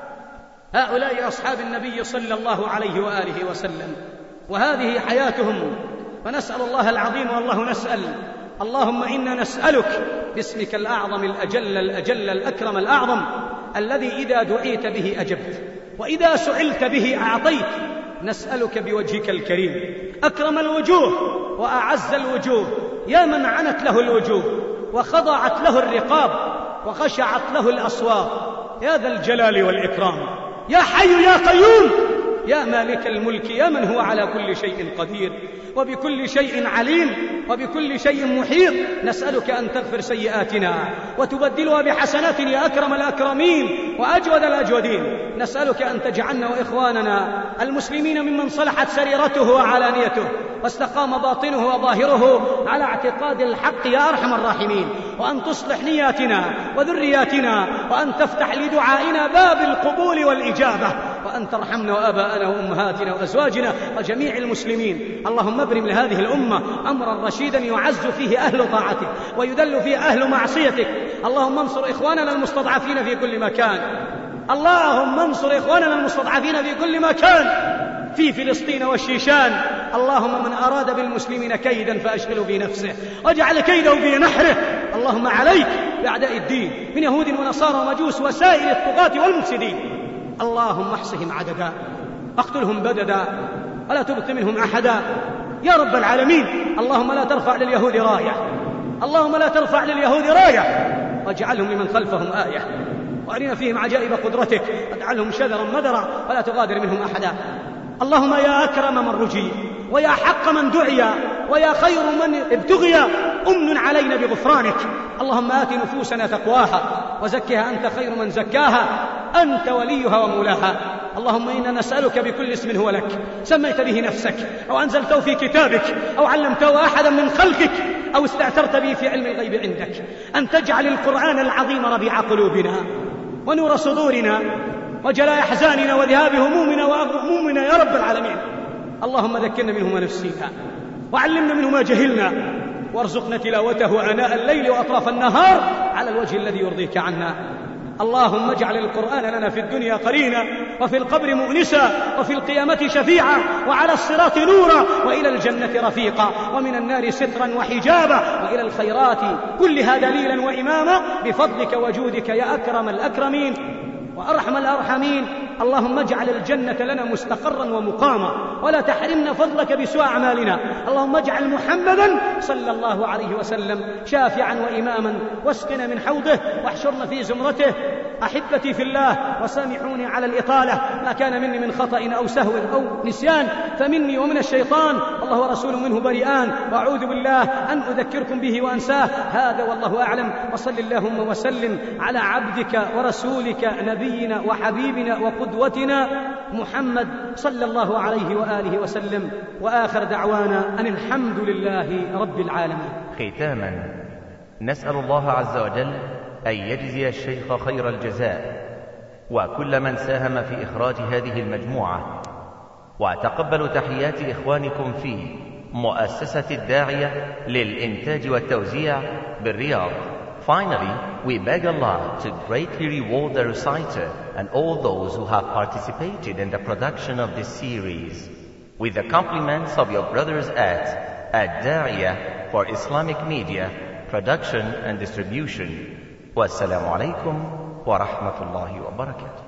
هؤلاء أصحاب النبي صلى الله عليه وآله وسلم، وهذه حياتهم، فنسأل الله العظيم، والله نسأل. اللهم إنا نسألك باسمك الأعظم الأجل الأجل الأكرم الأعظم، الذي إذا دعيت به أجبت، وإذا سئلت به أعطيت. نسألك بوجهك الكريم أكرم الوجوه وأعز الوجوه، يا من عنت له الوجوه وخضعت له الرقاب وخشعت له الأصوات، يا ذا الجلال والإكرام، يا حي يا قيوم، يا مالك الملك يا من هو على كل شيء قدير وبكل شيء عليم وبكل شيء محيط، نسألك أن تغفر سيئاتنا وتبدلها بحسنات يا أكرم الأكرمين وأجود الأجودين. نسألك أن تجعلنا وإخواننا المسلمين ممن صلحت سريرته وعلانيته واستقام باطنه وظاهره على اعتقاد الحق يا أرحم الراحمين، وأن تصلح نياتنا وذرياتنا، وأن تفتح لدعائنا باب القبول والإجابة، وأن ترحمنا وآباءنا وأمهاتنا وأزواجنا وجميع المسلمين. اللهم ابرم لهذه الأمة أمرا رشيدا يعز فيه أهل طاعتك ويدل فيه أهل معصيتك. اللهم انصر إخواننا المستضعفين في كل مكان، اللهم انصر إخواننا المستضعفين في كل مكان في فلسطين والشيشان. اللهم من أراد بالمسلمين كيدا فأشغله في نفسه واجعل كيده في نحره. اللهم عليك بأعداء الدين من يهود ونصارى ومجوس وسائر الطغاة والمفسدين. اللهم احصهم عددا اقتلهم بددا ولا تبق منهم أحدا يا رب العالمين. اللهم لا ترفع لليهود راية، اللهم لا ترفع لليهود راية، واجعلهم لمن خلفهم آية، وأرنا فيهم عجائب قدرتك، واجعلهم شذرا مذرا ولا تغادر منهم أحدا. اللهم يا أكرم من رجي ويا حق من دعي ويا خير من ابتغي، أمن علينا بغفرانك. اللهم آت نفوسنا تقواها وزكها أنت خير من زكاها، أنت وليها ومولاها. اللهم إنا نسألك بكل اسم هو لك سميت به نفسك أو أنزلته في كتابك أو علمته أحدا من خلقك أو استأثرت به في علم الغيب عندك، أن تجعل القرآن العظيم ربيع قلوبنا ونور صدورنا وجلاء أحزاننا وذهاب همومنا وغمومنا يا رب العالمين. اللهم ذكرنا منه ما نسينا وعلمنا منه ما جهلنا، وارزقنا تلاوته آناء الليل وأطراف النهار على الوجه الذي يرضيك عنا. اللهم اجعل القرآن لنا في الدنيا قرينا وفي القبر مؤنسا وفي القيامة شفيعا وعلى الصراط نورا وإلى الجنة رفيقا ومن النار سترا وحجابا وإلى الخيرات كلها دليلا وإماما بفضلك وجودك يا أكرم الأكرمين وأرحم الأرحمين. اللهم اجعل الجنة لنا مستقرا ومقاما ولا تحرمنا فضلك بسوء أعمالنا. اللهم اجعل محمدا صلى الله عليه وسلم شافعا وإماما واسقنا من حوضه واحشرنا في زمرته. أحبتي في الله وسامحوني على الإطالة، ما كان مني من خطأ أو سهو أو نسيان فمني ومن الشيطان، الله ورسوله منه بريئان، وأعوذ بالله أن أذكركم به وأنساه. هذا والله أعلم، وصل اللهم وسلم على عبدك ورسولك نبينا وحبيبنا وقدوتنا محمد صلى الله عليه وآله وسلم، وآخر دعوانا أن الحمد لله رب العالمين. ختاما نسأل الله عز وجل أن يجزي الشيخ خير الجزاء وكل من ساهم في إخراج هذه المجموعة، وتقبلوا تحيات إخوانكم في مؤسسة الداعية للإنتاج والتوزيع بالرياض. Finally, we beg Allah to greatly reward the reciter and all those who have participated in the production of this series, with the compliments of your brothers at Ad-Da'iyah for Islamic Media, Production and Distribution. Wassalamu alaikum wa rahmatullahi wa barakatuh.